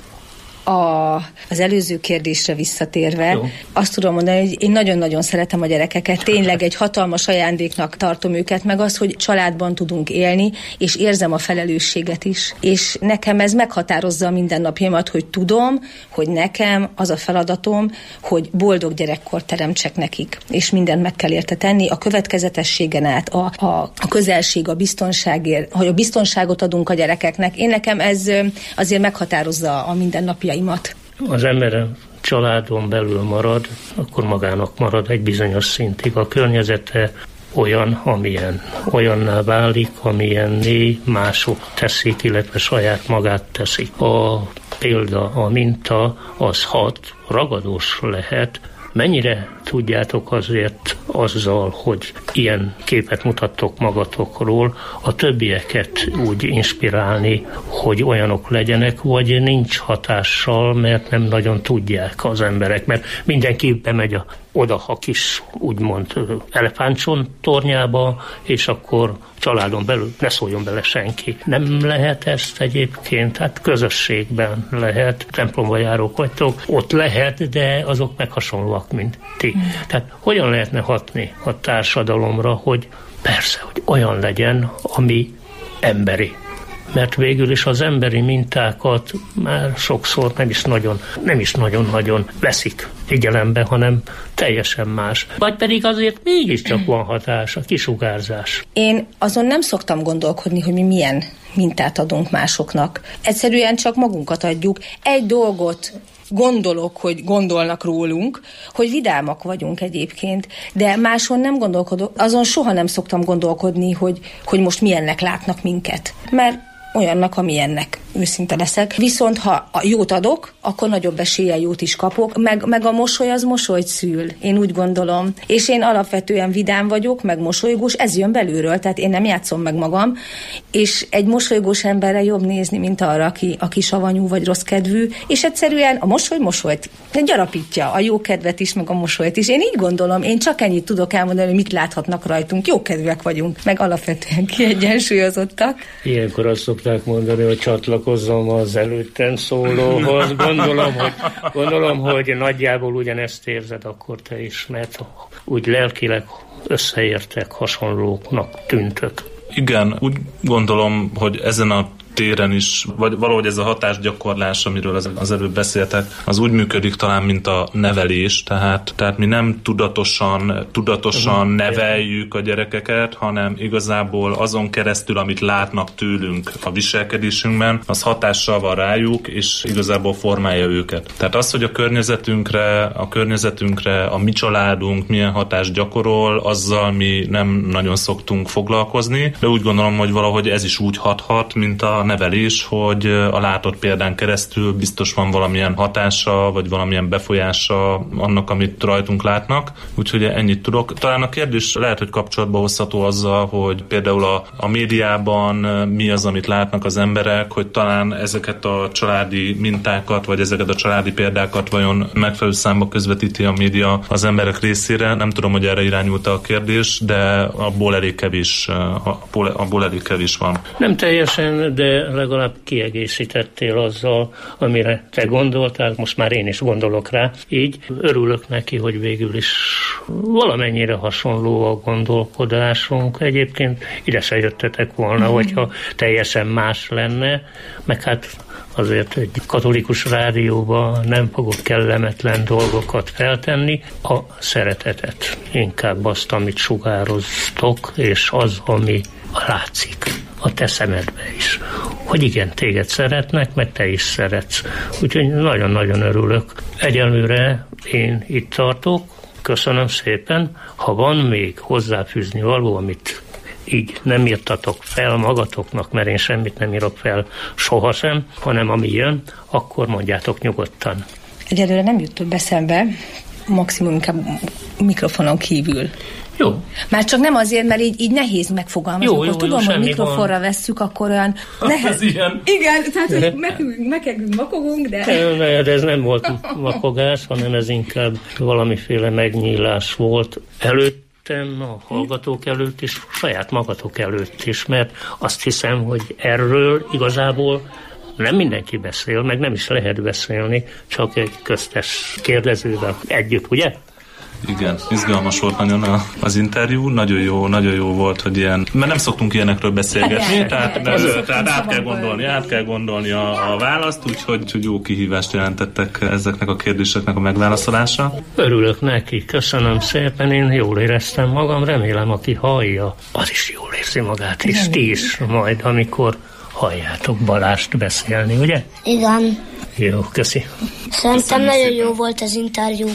az előző kérdésre visszatérve, jó, azt tudom mondani, hogy én nagyon-nagyon szeretem a gyerekeket, tényleg egy hatalmas ajándéknak tartom őket, meg az, hogy családban tudunk élni, és érzem a felelősséget is. És nekem ez meghatározza a mindennapjaimat, hogy tudom, hogy nekem az a feladatom, hogy boldog gyerekkort teremtsek nekik, és mindent meg kell érte tenni, a következetességen át, a közelség, a biztonságért, hogy a biztonságot adunk a gyerekeknek. Én nekem ez azért meghatározza a mindennapjaimat. Az ember családon belül marad, akkor magának marad egy bizonyos szintig. A környezete olyan, amilyen. Olyanná válik, amilyenné mások teszik, illetve saját magát teszik. A példa, a minta, az hat, ragadós lehet. Mennyire tudjátok azért azzal, hogy ilyen képet mutattok magatokról, a többieket úgy inspirálni, hogy olyanok legyenek, vagy nincs hatással, mert nem nagyon tudják az emberek, mert mindenki bemegy oda a kis, úgymond elefántcsont tornyába, és akkor családon belül ne szóljon bele senki. Nem lehet ezt egyébként, hát közösségben lehet, templomba járók vagytok, ott lehet, de azok meg hasonlóak, mint ti. Tehát hogyan lehetne hatni a társadalomra, hogy persze, hogy olyan legyen, ami emberi. Mert végül is az emberi mintákat már sokszor nem is nagyon veszik figyelembe, hanem teljesen más. Vagy pedig azért mégiscsak van hatás, a kisugárzás. Én azon nem szoktam gondolkodni, hogy mi milyen mintát adunk másoknak. Egyszerűen csak magunkat adjuk. Egy dolgot gondolok, hogy gondolnak rólunk, hogy vidámak vagyunk egyébként, de máson nem gondolkodok, azon soha nem szoktam gondolkodni, hogy most milyennek látnak minket. Mert olyannak, amilyennek. Őszinte leszek. Viszont ha jót adok, akkor nagyobb eséllyel jót is kapok, meg a mosoly az mosolyt szül. Én úgy gondolom. És én alapvetően vidám vagyok, meg mosolygós, ez jön belülről, tehát én nem játszom meg magam, és egy mosolygós emberre jobb nézni, mint arra, aki savanyú vagy rossz kedvű, és egyszerűen a mosolyt gyarapítja a jó kedvet is, meg a mosolyt is. Én így gondolom, én csak ennyit tudok elmondani, hogy mit láthatnak rajtunk. Jó kedvűek vagyunk, meg alapvetően kiegyensúlyozottak. Ilyenkor azt szokták mondani, hogy csatlakozzam az előtten szólóhoz. Gondolom, hogy nagyjából ugyanezt érzed akkor te is, mert úgy lelkileg összeértek, hasonlóknak tűntök. Igen, úgy gondolom, hogy ezen a téren is, vagy valahogy ez a hatásgyakorlás, amiről az előbb beszéltek, az úgy működik talán, mint a nevelés, tehát mi nem tudatosan neveljük a gyerekeket, hanem igazából azon keresztül, amit látnak tőlünk a viselkedésünkben, az hatással van rájuk, és igazából formálja őket. Tehát az, hogy a környezetünkre a mi családunk milyen hatást gyakorol, azzal mi nem nagyon szoktunk foglalkozni, de úgy gondolom, hogy valahogy ez is úgy hathat, mint a nevelés, hogy a látott példán keresztül biztos van valamilyen hatása, vagy valamilyen befolyása annak, amit rajtunk látnak. Úgyhogy ennyit tudok. Talán a kérdés lehet, hogy kapcsolatba hozható azzal, hogy például a médiában mi az, amit látnak az emberek, hogy talán ezeket a családi mintákat, vagy ezeket a családi példákat vajon megfelelő számba közvetíti a média az emberek részére. Nem tudom, hogy erre irányult a kérdés, de abból elég kevés van. Nem teljesen, de legalább kiegészítettél azzal, amire te gondoltál, most már én is gondolok rá. Így örülök neki, hogy végül is valamennyire hasonló a gondolkodásunk. Egyébként ide se jöttetek volna, hogyha teljesen más lenne, meg hát azért egy katolikus rádióban nem fogok kellemetlen dolgokat feltenni. A szeretetet, inkább azt, amit sugároztok, és az, ami látszik a te szemedbe is. Hogy igen, téged szeretnek, meg te is szeretsz. Úgyhogy nagyon-nagyon örülök. Egyelőre én itt tartok. Köszönöm szépen. Ha van még hozzáfűzni való, amit így nem írtatok fel magatoknak, mert én semmit nem írok fel sohasem, hanem ami jön, akkor mondjátok nyugodtan. Egyelőre nem jut több eszembe, maximum inkább mikrofonon kívül. Jó. Már csak nem azért, mert így nehéz megfogalmazni. Jó, tudom, hogy mikrofonra vesszük, akkor olyan nehéz. Igen, tehát mekegünk, makogunk, de... De ez nem volt makogás, hanem ez inkább valamiféle megnyílás volt előttem, a hallgatók előtt is, saját magatok előtt is, mert azt hiszem, hogy erről igazából nem mindenki beszél, meg nem is lehet beszélni, csak egy köztes kérdezővel együtt, ugye? Igen, izgalmas volt nagyon az interjú, nagyon jó volt, hogy ilyen, mert nem szoktunk ilyenekről beszélgetni, tehát át kell gondolni a választ, úgyhogy jó kihívást jelentettek ezeknek a kérdéseknek a megválaszolása. Örülök neki, köszönöm szépen, én jól éreztem magam, remélem, aki hallja, az is jól érzi magát, és ti is majd, amikor halljátok Balást beszélni, ugye? Igen. Jó, köszi. Szerintem nagyon jó volt az interjú.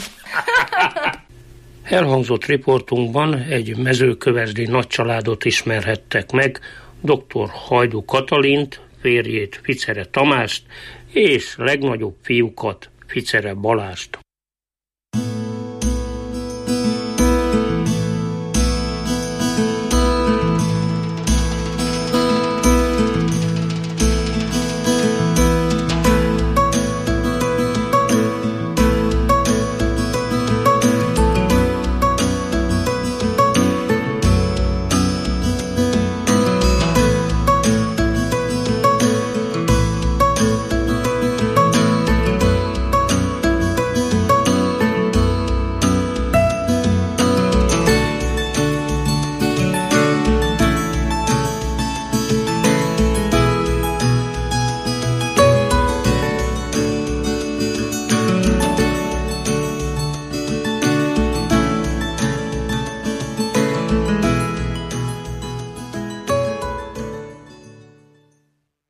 Elhangzott riportunkban egy mezőkövesdi nagycsaládot ismerhettek meg, dr. Hajdú Katalint, férjét Ficere Tamást és legnagyobb fiúkat Ficere Balást.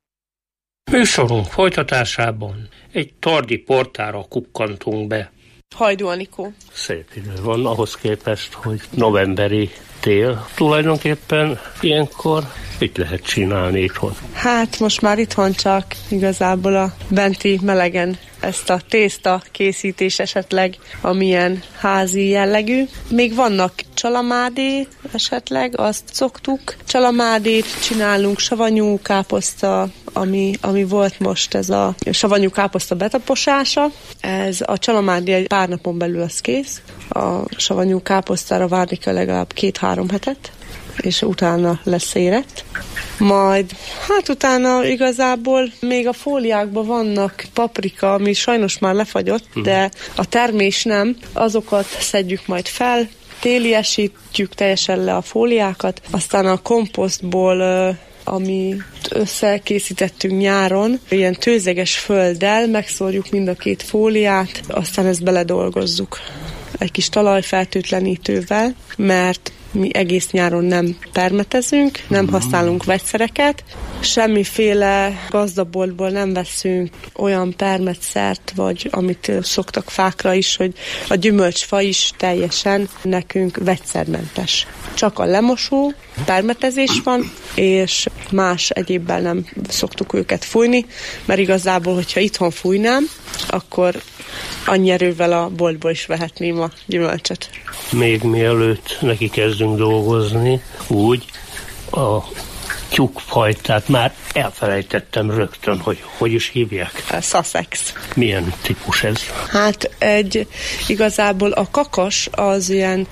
Műsorunk folytatásában egy tardi portára kukkantunk be. Hajdú Anikó. Szép idő van ahhoz képest, hogy novemberi tél. Tulajdonképpen ilyenkor mit lehet csinálni itthon? Hát most már itthon csak igazából a benti melegen ezt a tészta készítés esetleg, amilyen házi jellegű. Még vannak csalamádé esetleg, azt szoktuk. Csalamádét csinálunk, savanyú káposzta, ami volt most, ez a savanyú káposzta betaposása. Ez a csalamádé egy pár napon belül az kész. A savanyú káposztára várni kell legalább 2-3 hetet, és utána lesz érett. Majd, hát utána igazából még a fóliákban vannak paprika, ami sajnos már lefagyott, de a termés nem. Azokat szedjük majd fel, téliesítjük teljesen le a fóliákat, aztán a komposztból, amit összekészítettünk nyáron, ilyen tőzeges földdel megszórjuk mind a 2 fóliát, aztán ezt beledolgozzuk egy kis talajfertőtlenítővel, mert mi egész nyáron nem permetezünk, nem használunk vegyszereket, semmiféle gazdaboltból nem veszünk olyan permetszert, vagy amit szoktak fákra is, hogy a gyümölcsfa is teljesen nekünk vegyszermentes. Csak a lemosó, permetezés van, és más egyébben nem szoktuk őket fújni, mert igazából, hogyha itthon fújnám, akkor annyi erővel a boltból is vehetném a gyümölcsöt. Még mielőtt neki kezdünk dolgozni, úgy a tyúkfajtát már elfelejtettem rögtön, hogy is hívják. Sussex. Milyen típus ez? Hát igazából a kakas az ilyen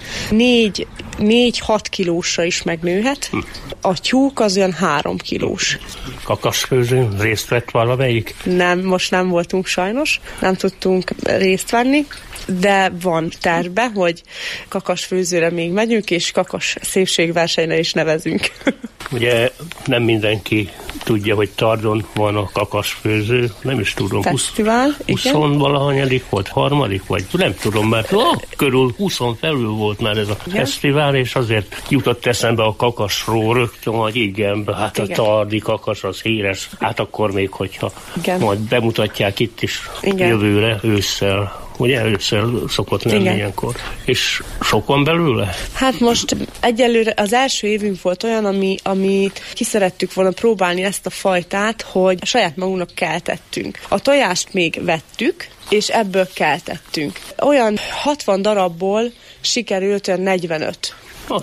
4-6 kilósra is megnőhet. A tyúk az olyan 3 kilós. Kakasfőzőn részt vett valamelyik? Nem, most nem voltunk sajnos, nem tudtunk részt venni, de van terve, hogy kakasfőzőre még megyünk, és kakas szépségversenyre is nevezünk. Ugye nem mindenki tudja, hogy Tardon van a kakasfőző, nem is tudom. Fesztivál, 20 valahanyadik volt, 3. vagy nem tudom, mert körül 20 felül volt már ez a fesztivál, és azért jutott eszembe a kakasról rögtön, hogy igen, hát a tardi kakas az híres, hát akkor még, hogyha majd bemutatják itt is jövőre, ősszel. Ugye ősszel szokott lenni ilyenkor. És sok van belőle? Hát most egyelőre az első évünk volt olyan, ami ki szerettük volna próbálni ezt a fajtát, hogy saját magunknak keltettünk. A tojást még vettük, és ebből keltettünk. Olyan 60 darabból sikerült olyan 45.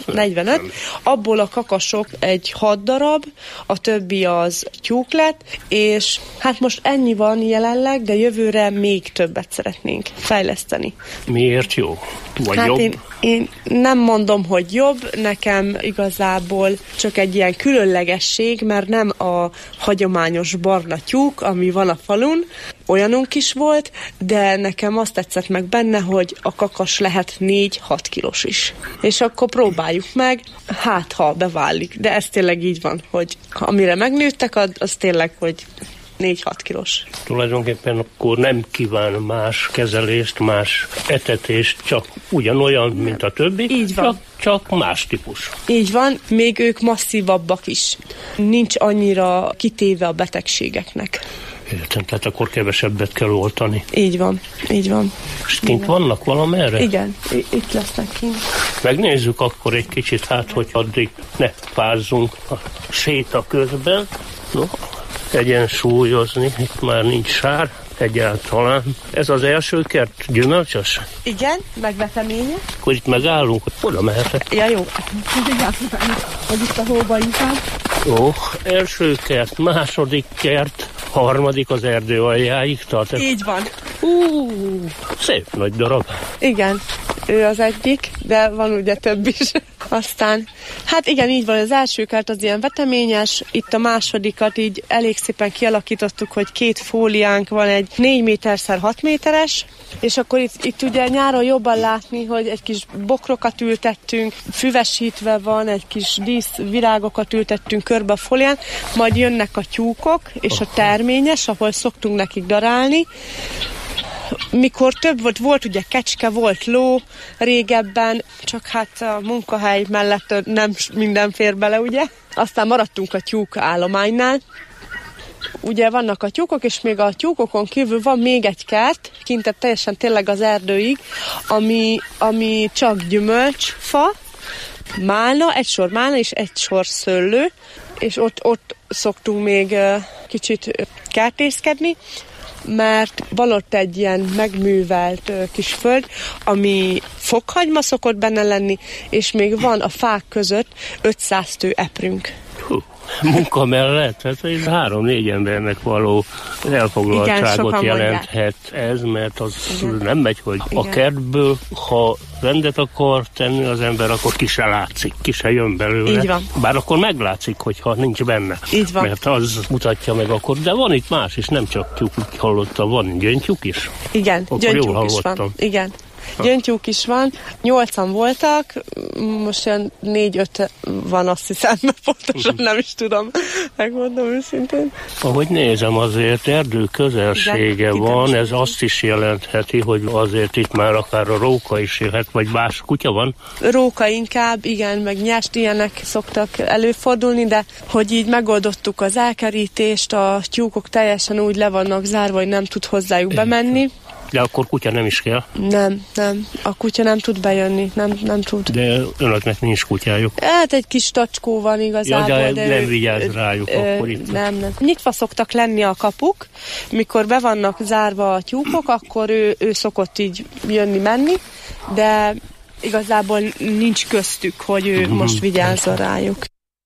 Abból a kakasok egy 6 darab, a többi az tyúk lett, és hát most ennyi van jelenleg, de jövőre még többet szeretnénk fejleszteni. Miért jó? Vagy hát jobb? Én nem mondom, hogy jobb, nekem igazából csak egy ilyen különlegesség, mert nem a hagyományos barna tyúk, ami van a falun, olyanunk is volt, de nekem azt tetszett meg benne, hogy a kakas lehet 4-6 kilós is. És akkor próbáljuk meg, hát ha beválik. De ez tényleg így van, hogy amire megnőttek, az tényleg, hogy 4-6 kilós. Tulajdonképpen akkor nem kíván más kezelést, más etetést, csak ugyanolyan, mint a többi. Így van. Csak más típus. Így van, még ők masszívabbak is. Nincs annyira kitéve a betegségeknek. Értem, tehát akkor kevesebbet kell oltani. Így van, így van. És kint vannak valamerre? Igen, itt lesznek kint. Megnézzük akkor egy kicsit, hát hogy addig ne pázzunk a séta közben. No, egyensúlyozni, itt már nincs sár egyáltalán. Ez az első kert gyümölcsös? Igen, megveteménye. Akkor itt megállunk, oda mehetek. Ja, jó. Hogy itt a hóba inkább. Jó, első kert, második kert, harmadik az erdő aljáig tart. Így van. Szép nagy darab. Igen, ő az egyik, de van ugye több is. Aztán, hát igen, így van, az első kert az ilyen veteményes, itt a másodikat így elég szépen kialakítottuk, hogy 2 fóliánk van, egy 4 méter x 6 méteres, és akkor itt ugye nyáron jobban látni, hogy egy kis bokrokat ültettünk, füvesítve van, egy kis díszvirágokat ültettünk körbe a fólián, majd jönnek a tyúkok, és a terményes, ahol szoktunk nekik darálni. Mikor több volt ugye kecske, volt ló régebben, csak hát a munkahely mellett nem minden fér bele, ugye. Aztán maradtunk a tyúk állománynál, ugye vannak a tyúkok, és még a tyúkokon kívül van még egy kert, kintebb teljesen tényleg az erdőig, ami csak gyümölcsfa, málna, egy sor málna és egy sor szőlő, és ott szoktunk még kicsit kertészkedni, mert van ott egy ilyen megművelt kis föld, ami fokhagyma szokott benne lenni, és még van a fák között 500 tő eprünk. Munka mellett, hát 3-4 embernek való elfoglaltságot jelenthet ez, mert az nem megy, hogy a kertből, ha rendet akar tenni az ember, akkor ki se látszik, ki se jön belőle. Bár akkor meglátszik, hogyha nincs benne. Mert az mutatja meg akkor, de van itt más is, nem csak tyúk, hallottam, van gyöngytyúk is. Igen, gyöngytyúk is van. Igen. Gyöngytyúk is van, 8-an voltak, most olyan 4-5 van, azt hiszem, mert pontosan nem is tudom, megmondom őszintén. Ahogy nézem, azért erdő közelsége van, ez azt is jelentheti, hogy azért itt már akár a róka is jöhet, vagy más kutya van? Róka inkább, igen, meg nyást ilyenek szoktak előfordulni, de hogy így megoldottuk az elkerítést, a tyúkok teljesen úgy le vannak zárva, hogy nem tud hozzájuk bemenni. De akkor kutya nem is kell? Nem. A kutya nem tud bejönni, nem tud. De önöknek nincs kutyájuk? Hát egy kis tacskó van igazából. Ja, de nem vigyáz rájuk akkor itt. Nem. Nyitva szoktak lenni a kapuk, mikor be vannak zárva a tyúkok, akkor ő szokott így jönni-menni, de igazából nincs köztük, hogy ő most vigyázzon rájuk.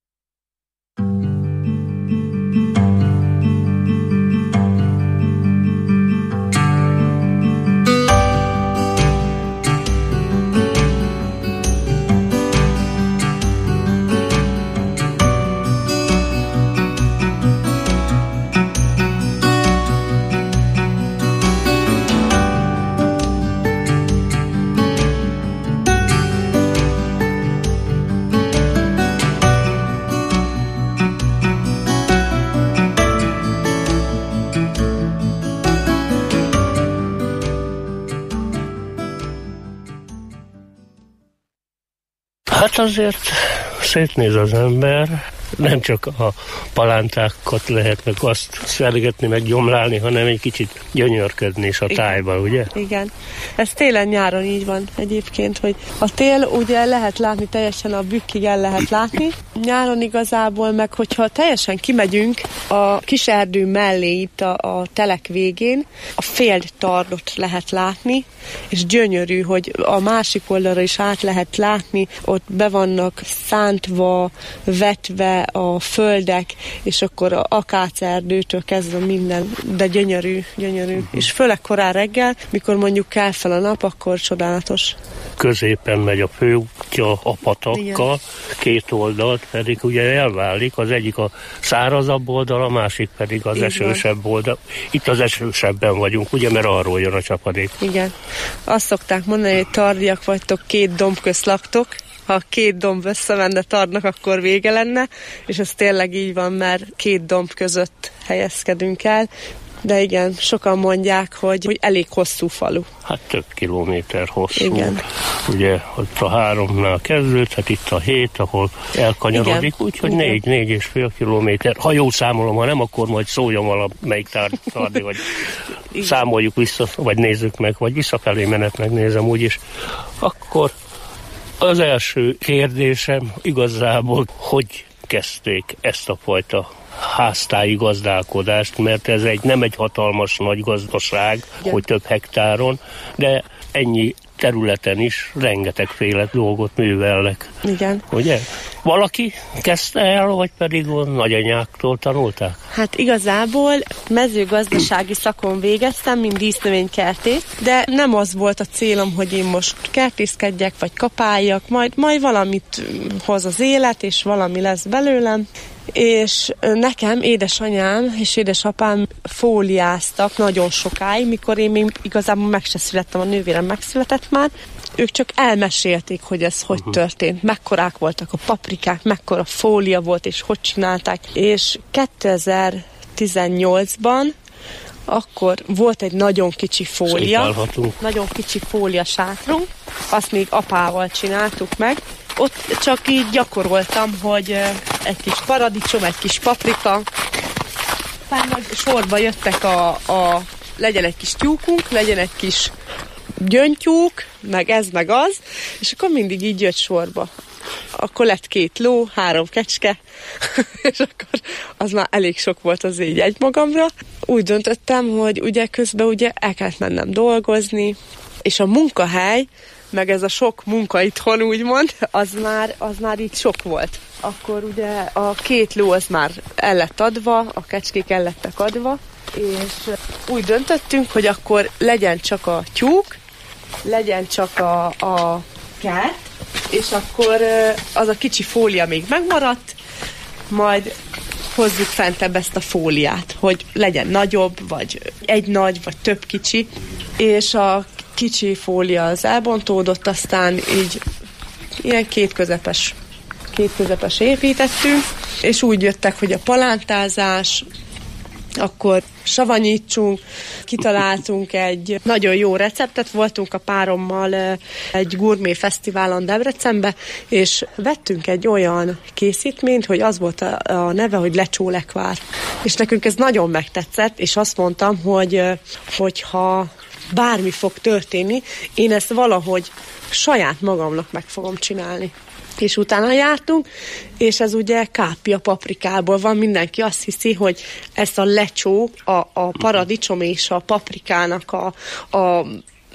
Hát azért szétnéz az ember, nem csak a palántákat lehet meg azt szergetni, meg gyomlálni, hanem egy kicsit gyönyörködni is a tájban, ugye? Igen. Ez télen-nyáron így van egyébként, hogy a tél ugye lehet látni, teljesen a bükkig el lehet látni. Nyáron igazából meg, hogyha teljesen kimegyünk a kis erdő mellé itt a telek végén, a féldtarnot lehet látni, és gyönyörű, hogy a másik oldalra is át lehet látni, ott be vannak szántva, vetve a földek, és akkor a akácerdőtől kezdve minden, de gyönyörű. És főleg korán reggel, mikor mondjuk kell fel a nap, akkor csodálatos. Középen megy a főútja a patakkal, két oldalt pedig ugye elválik, az egyik a szárazabb oldal, a másik pedig az esősebb oldal. Itt az esősebben vagyunk, ugye, mert arról jön a csapadék. Igen. Azt szokták mondani, hogy tardiak vagytok, két domb közt laktok. Ha két domb összemenne Tardnak, akkor vége lenne, és ez tényleg így van, mert két domb között helyezkedünk el. De igen, sokan mondják, hogy elég hosszú falu. Hát több kilométer hosszú. Igen. Ugye ott a 3-nál kezdődött, hát itt a 7, ahol elkanyarodik, úgyhogy 4,5 kilométer. Ha jól számolom, ha nem, akkor majd szóljon valamelyik tárdi, vagy számoljuk vissza, vagy nézzük meg, vagy visszafelé menet megnézem úgyis. Akkor az első kérdésem igazából, hogy kezdték ezt a fajta háztáji gazdálkodást, mert ez nem egy hatalmas nagy gazdaság, hogy több hektáron, de ennyi területen is rengetegféle dolgot művelnek. Igen. Ugye? Valaki kezdte el, vagy pedig a nagyanyáktól tanulták? Hát igazából mezőgazdasági szakon végeztem, mint dísznövénykertész, de nem az volt a célom, hogy én most kertészkedjek, vagy kapáljak, majd valamit hoz az élet, és valami lesz belőlem. És nekem édesanyám és édesapám fóliáztak nagyon sokáig, mikor én még igazából meg se születtem, a nővérem megszületett már. Ők csak elmesélték, hogy ez hogy történt, mekkorák voltak a paprikák, mekkora fólia volt, és hogy csinálták. És 2018-ban akkor volt egy nagyon kicsi fólia, nagyon kicsi fólia sátrunk, azt még apával csináltuk meg. Ott csak így gyakoroltam, hogy egy kis paradicsom, egy kis paprika, aztán meg sorba jöttek legyen egy kis tyúkunk, legyen egy kis gyöngytyúk, meg ez, meg az, és akkor mindig így jött sorba. Akkor lett 2 ló, 3 kecske, és akkor az már elég sok volt az így egymagamra. Úgy döntöttem, hogy ugye közben el kellett mennem dolgozni, és a munkahely, meg ez a sok munka itthon úgymond, az már így sok volt. Akkor ugye a 2 ló az már el lett adva, a kecskék el lettek adva, és úgy döntöttünk, hogy akkor legyen csak a tyúk, legyen csak a kert, és akkor az a kicsi fólia még megmaradt, majd hozzuk fentebb ezt a fóliát, hogy legyen nagyobb, vagy egy nagy, vagy több kicsi, és a kicsi fólia az elbontódott, aztán így ilyen két közepes építettünk, és úgy jöttek, hogy a palántázás, akkor savanyítsunk, kitaláltunk egy nagyon jó receptet, voltunk a párommal egy gurmé fesztiválon Debrecenbe, és vettünk egy olyan készítményt, hogy az volt a neve, hogy lecsólekvár. És nekünk ez nagyon megtetszett, és azt mondtam, hogy ha bármi fog történni, én ezt valahogy saját magamnak meg fogom csinálni. És utána jártunk, és ez ugye kápia paprikából van, mindenki azt hiszi, hogy ez a lecsó, a paradicsom és a paprikának a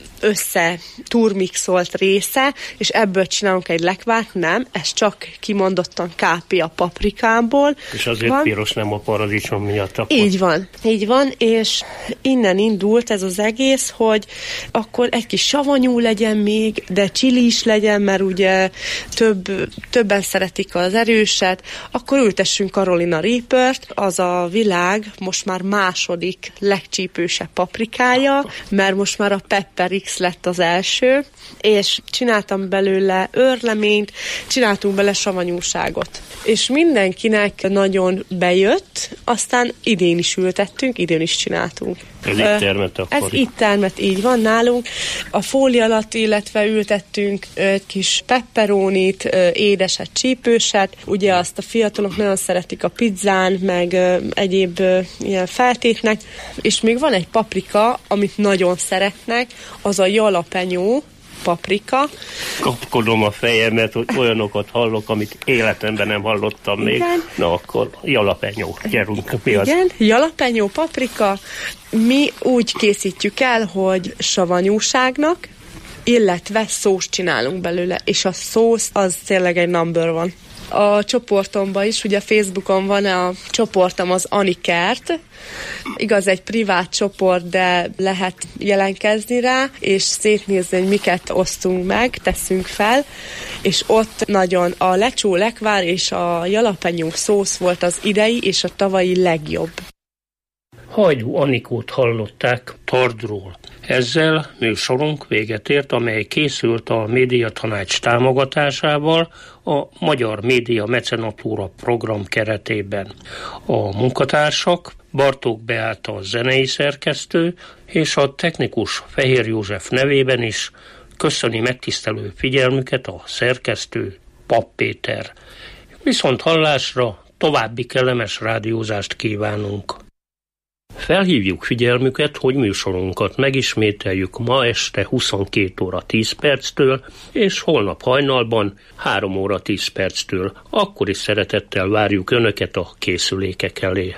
turmixolt része, és ebből csinálunk egy lekvárt, nem, ez csak kimondottan kápia paprikából. És azért van. Piros nem a paradicsom miatt akkor. Így van, és innen indult ez az egész, hogy akkor egy kis savanyú legyen még, de csili is legyen, mert ugye többen szeretik az erőset, akkor ültessünk Carolina Reapert, az a világ most már második legcsípősebb paprikája, mert most már a Pepper X lett az első, és csináltam belőle őrleményt, csináltunk bele savanyúságot. És mindenkinek nagyon bejött, aztán idén is ültettünk, idén is csináltunk. Ez itt termett akkor? Ez itt termett, így van nálunk. A fólia alatt, illetve ültettünk egy kis pepperónit, édeset, csípőset. Ugye azt a fiatalok nagyon szeretik a pizzán, meg egyéb ilyen feltétnek. És még van egy paprika, amit nagyon szeretnek, az a jalapeno paprika. Kapkodom a fejemet, hogy olyanokat hallok, amit életemben nem hallottam még. Igen. Na akkor jalapeno, gyerünk, mi az? Igen, jalapeno paprika. Mi úgy készítjük el, hogy savanyúságnak, illetve szószt csinálunk belőle, és a szósz az tényleg egy number one. A csoportomban is, ugye a Facebookon van a csoportom, az Anikert, igaz, egy privát csoport, de lehet jelentkezni rá, és szétnézni, hogy miket osztunk meg, teszünk fel, és ott nagyon a lecsó, lekvár és a jalapeno szósz volt az idei és a tavalyi legjobb. Hajdú Anikót hallották Tardról. Ezzel műsorunk véget ért, amely készült a Médiatanács támogatásával a Magyar Média Mecenatúra program keretében. A munkatársak Bartók Beáta a zenei szerkesztő, és a technikus Fehér József nevében is köszöni megtisztelő figyelmüket a szerkesztő Papp Péter. Viszont hallásra további kellemes rádiózást kívánunk. Felhívjuk figyelmüket, hogy műsorunkat megismételjük ma este 22 óra 10 perctől, és holnap hajnalban 3 óra 10 perctől. Akkor is szeretettel várjuk Önöket a készülékek elé.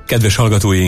Kedves hallgatóink!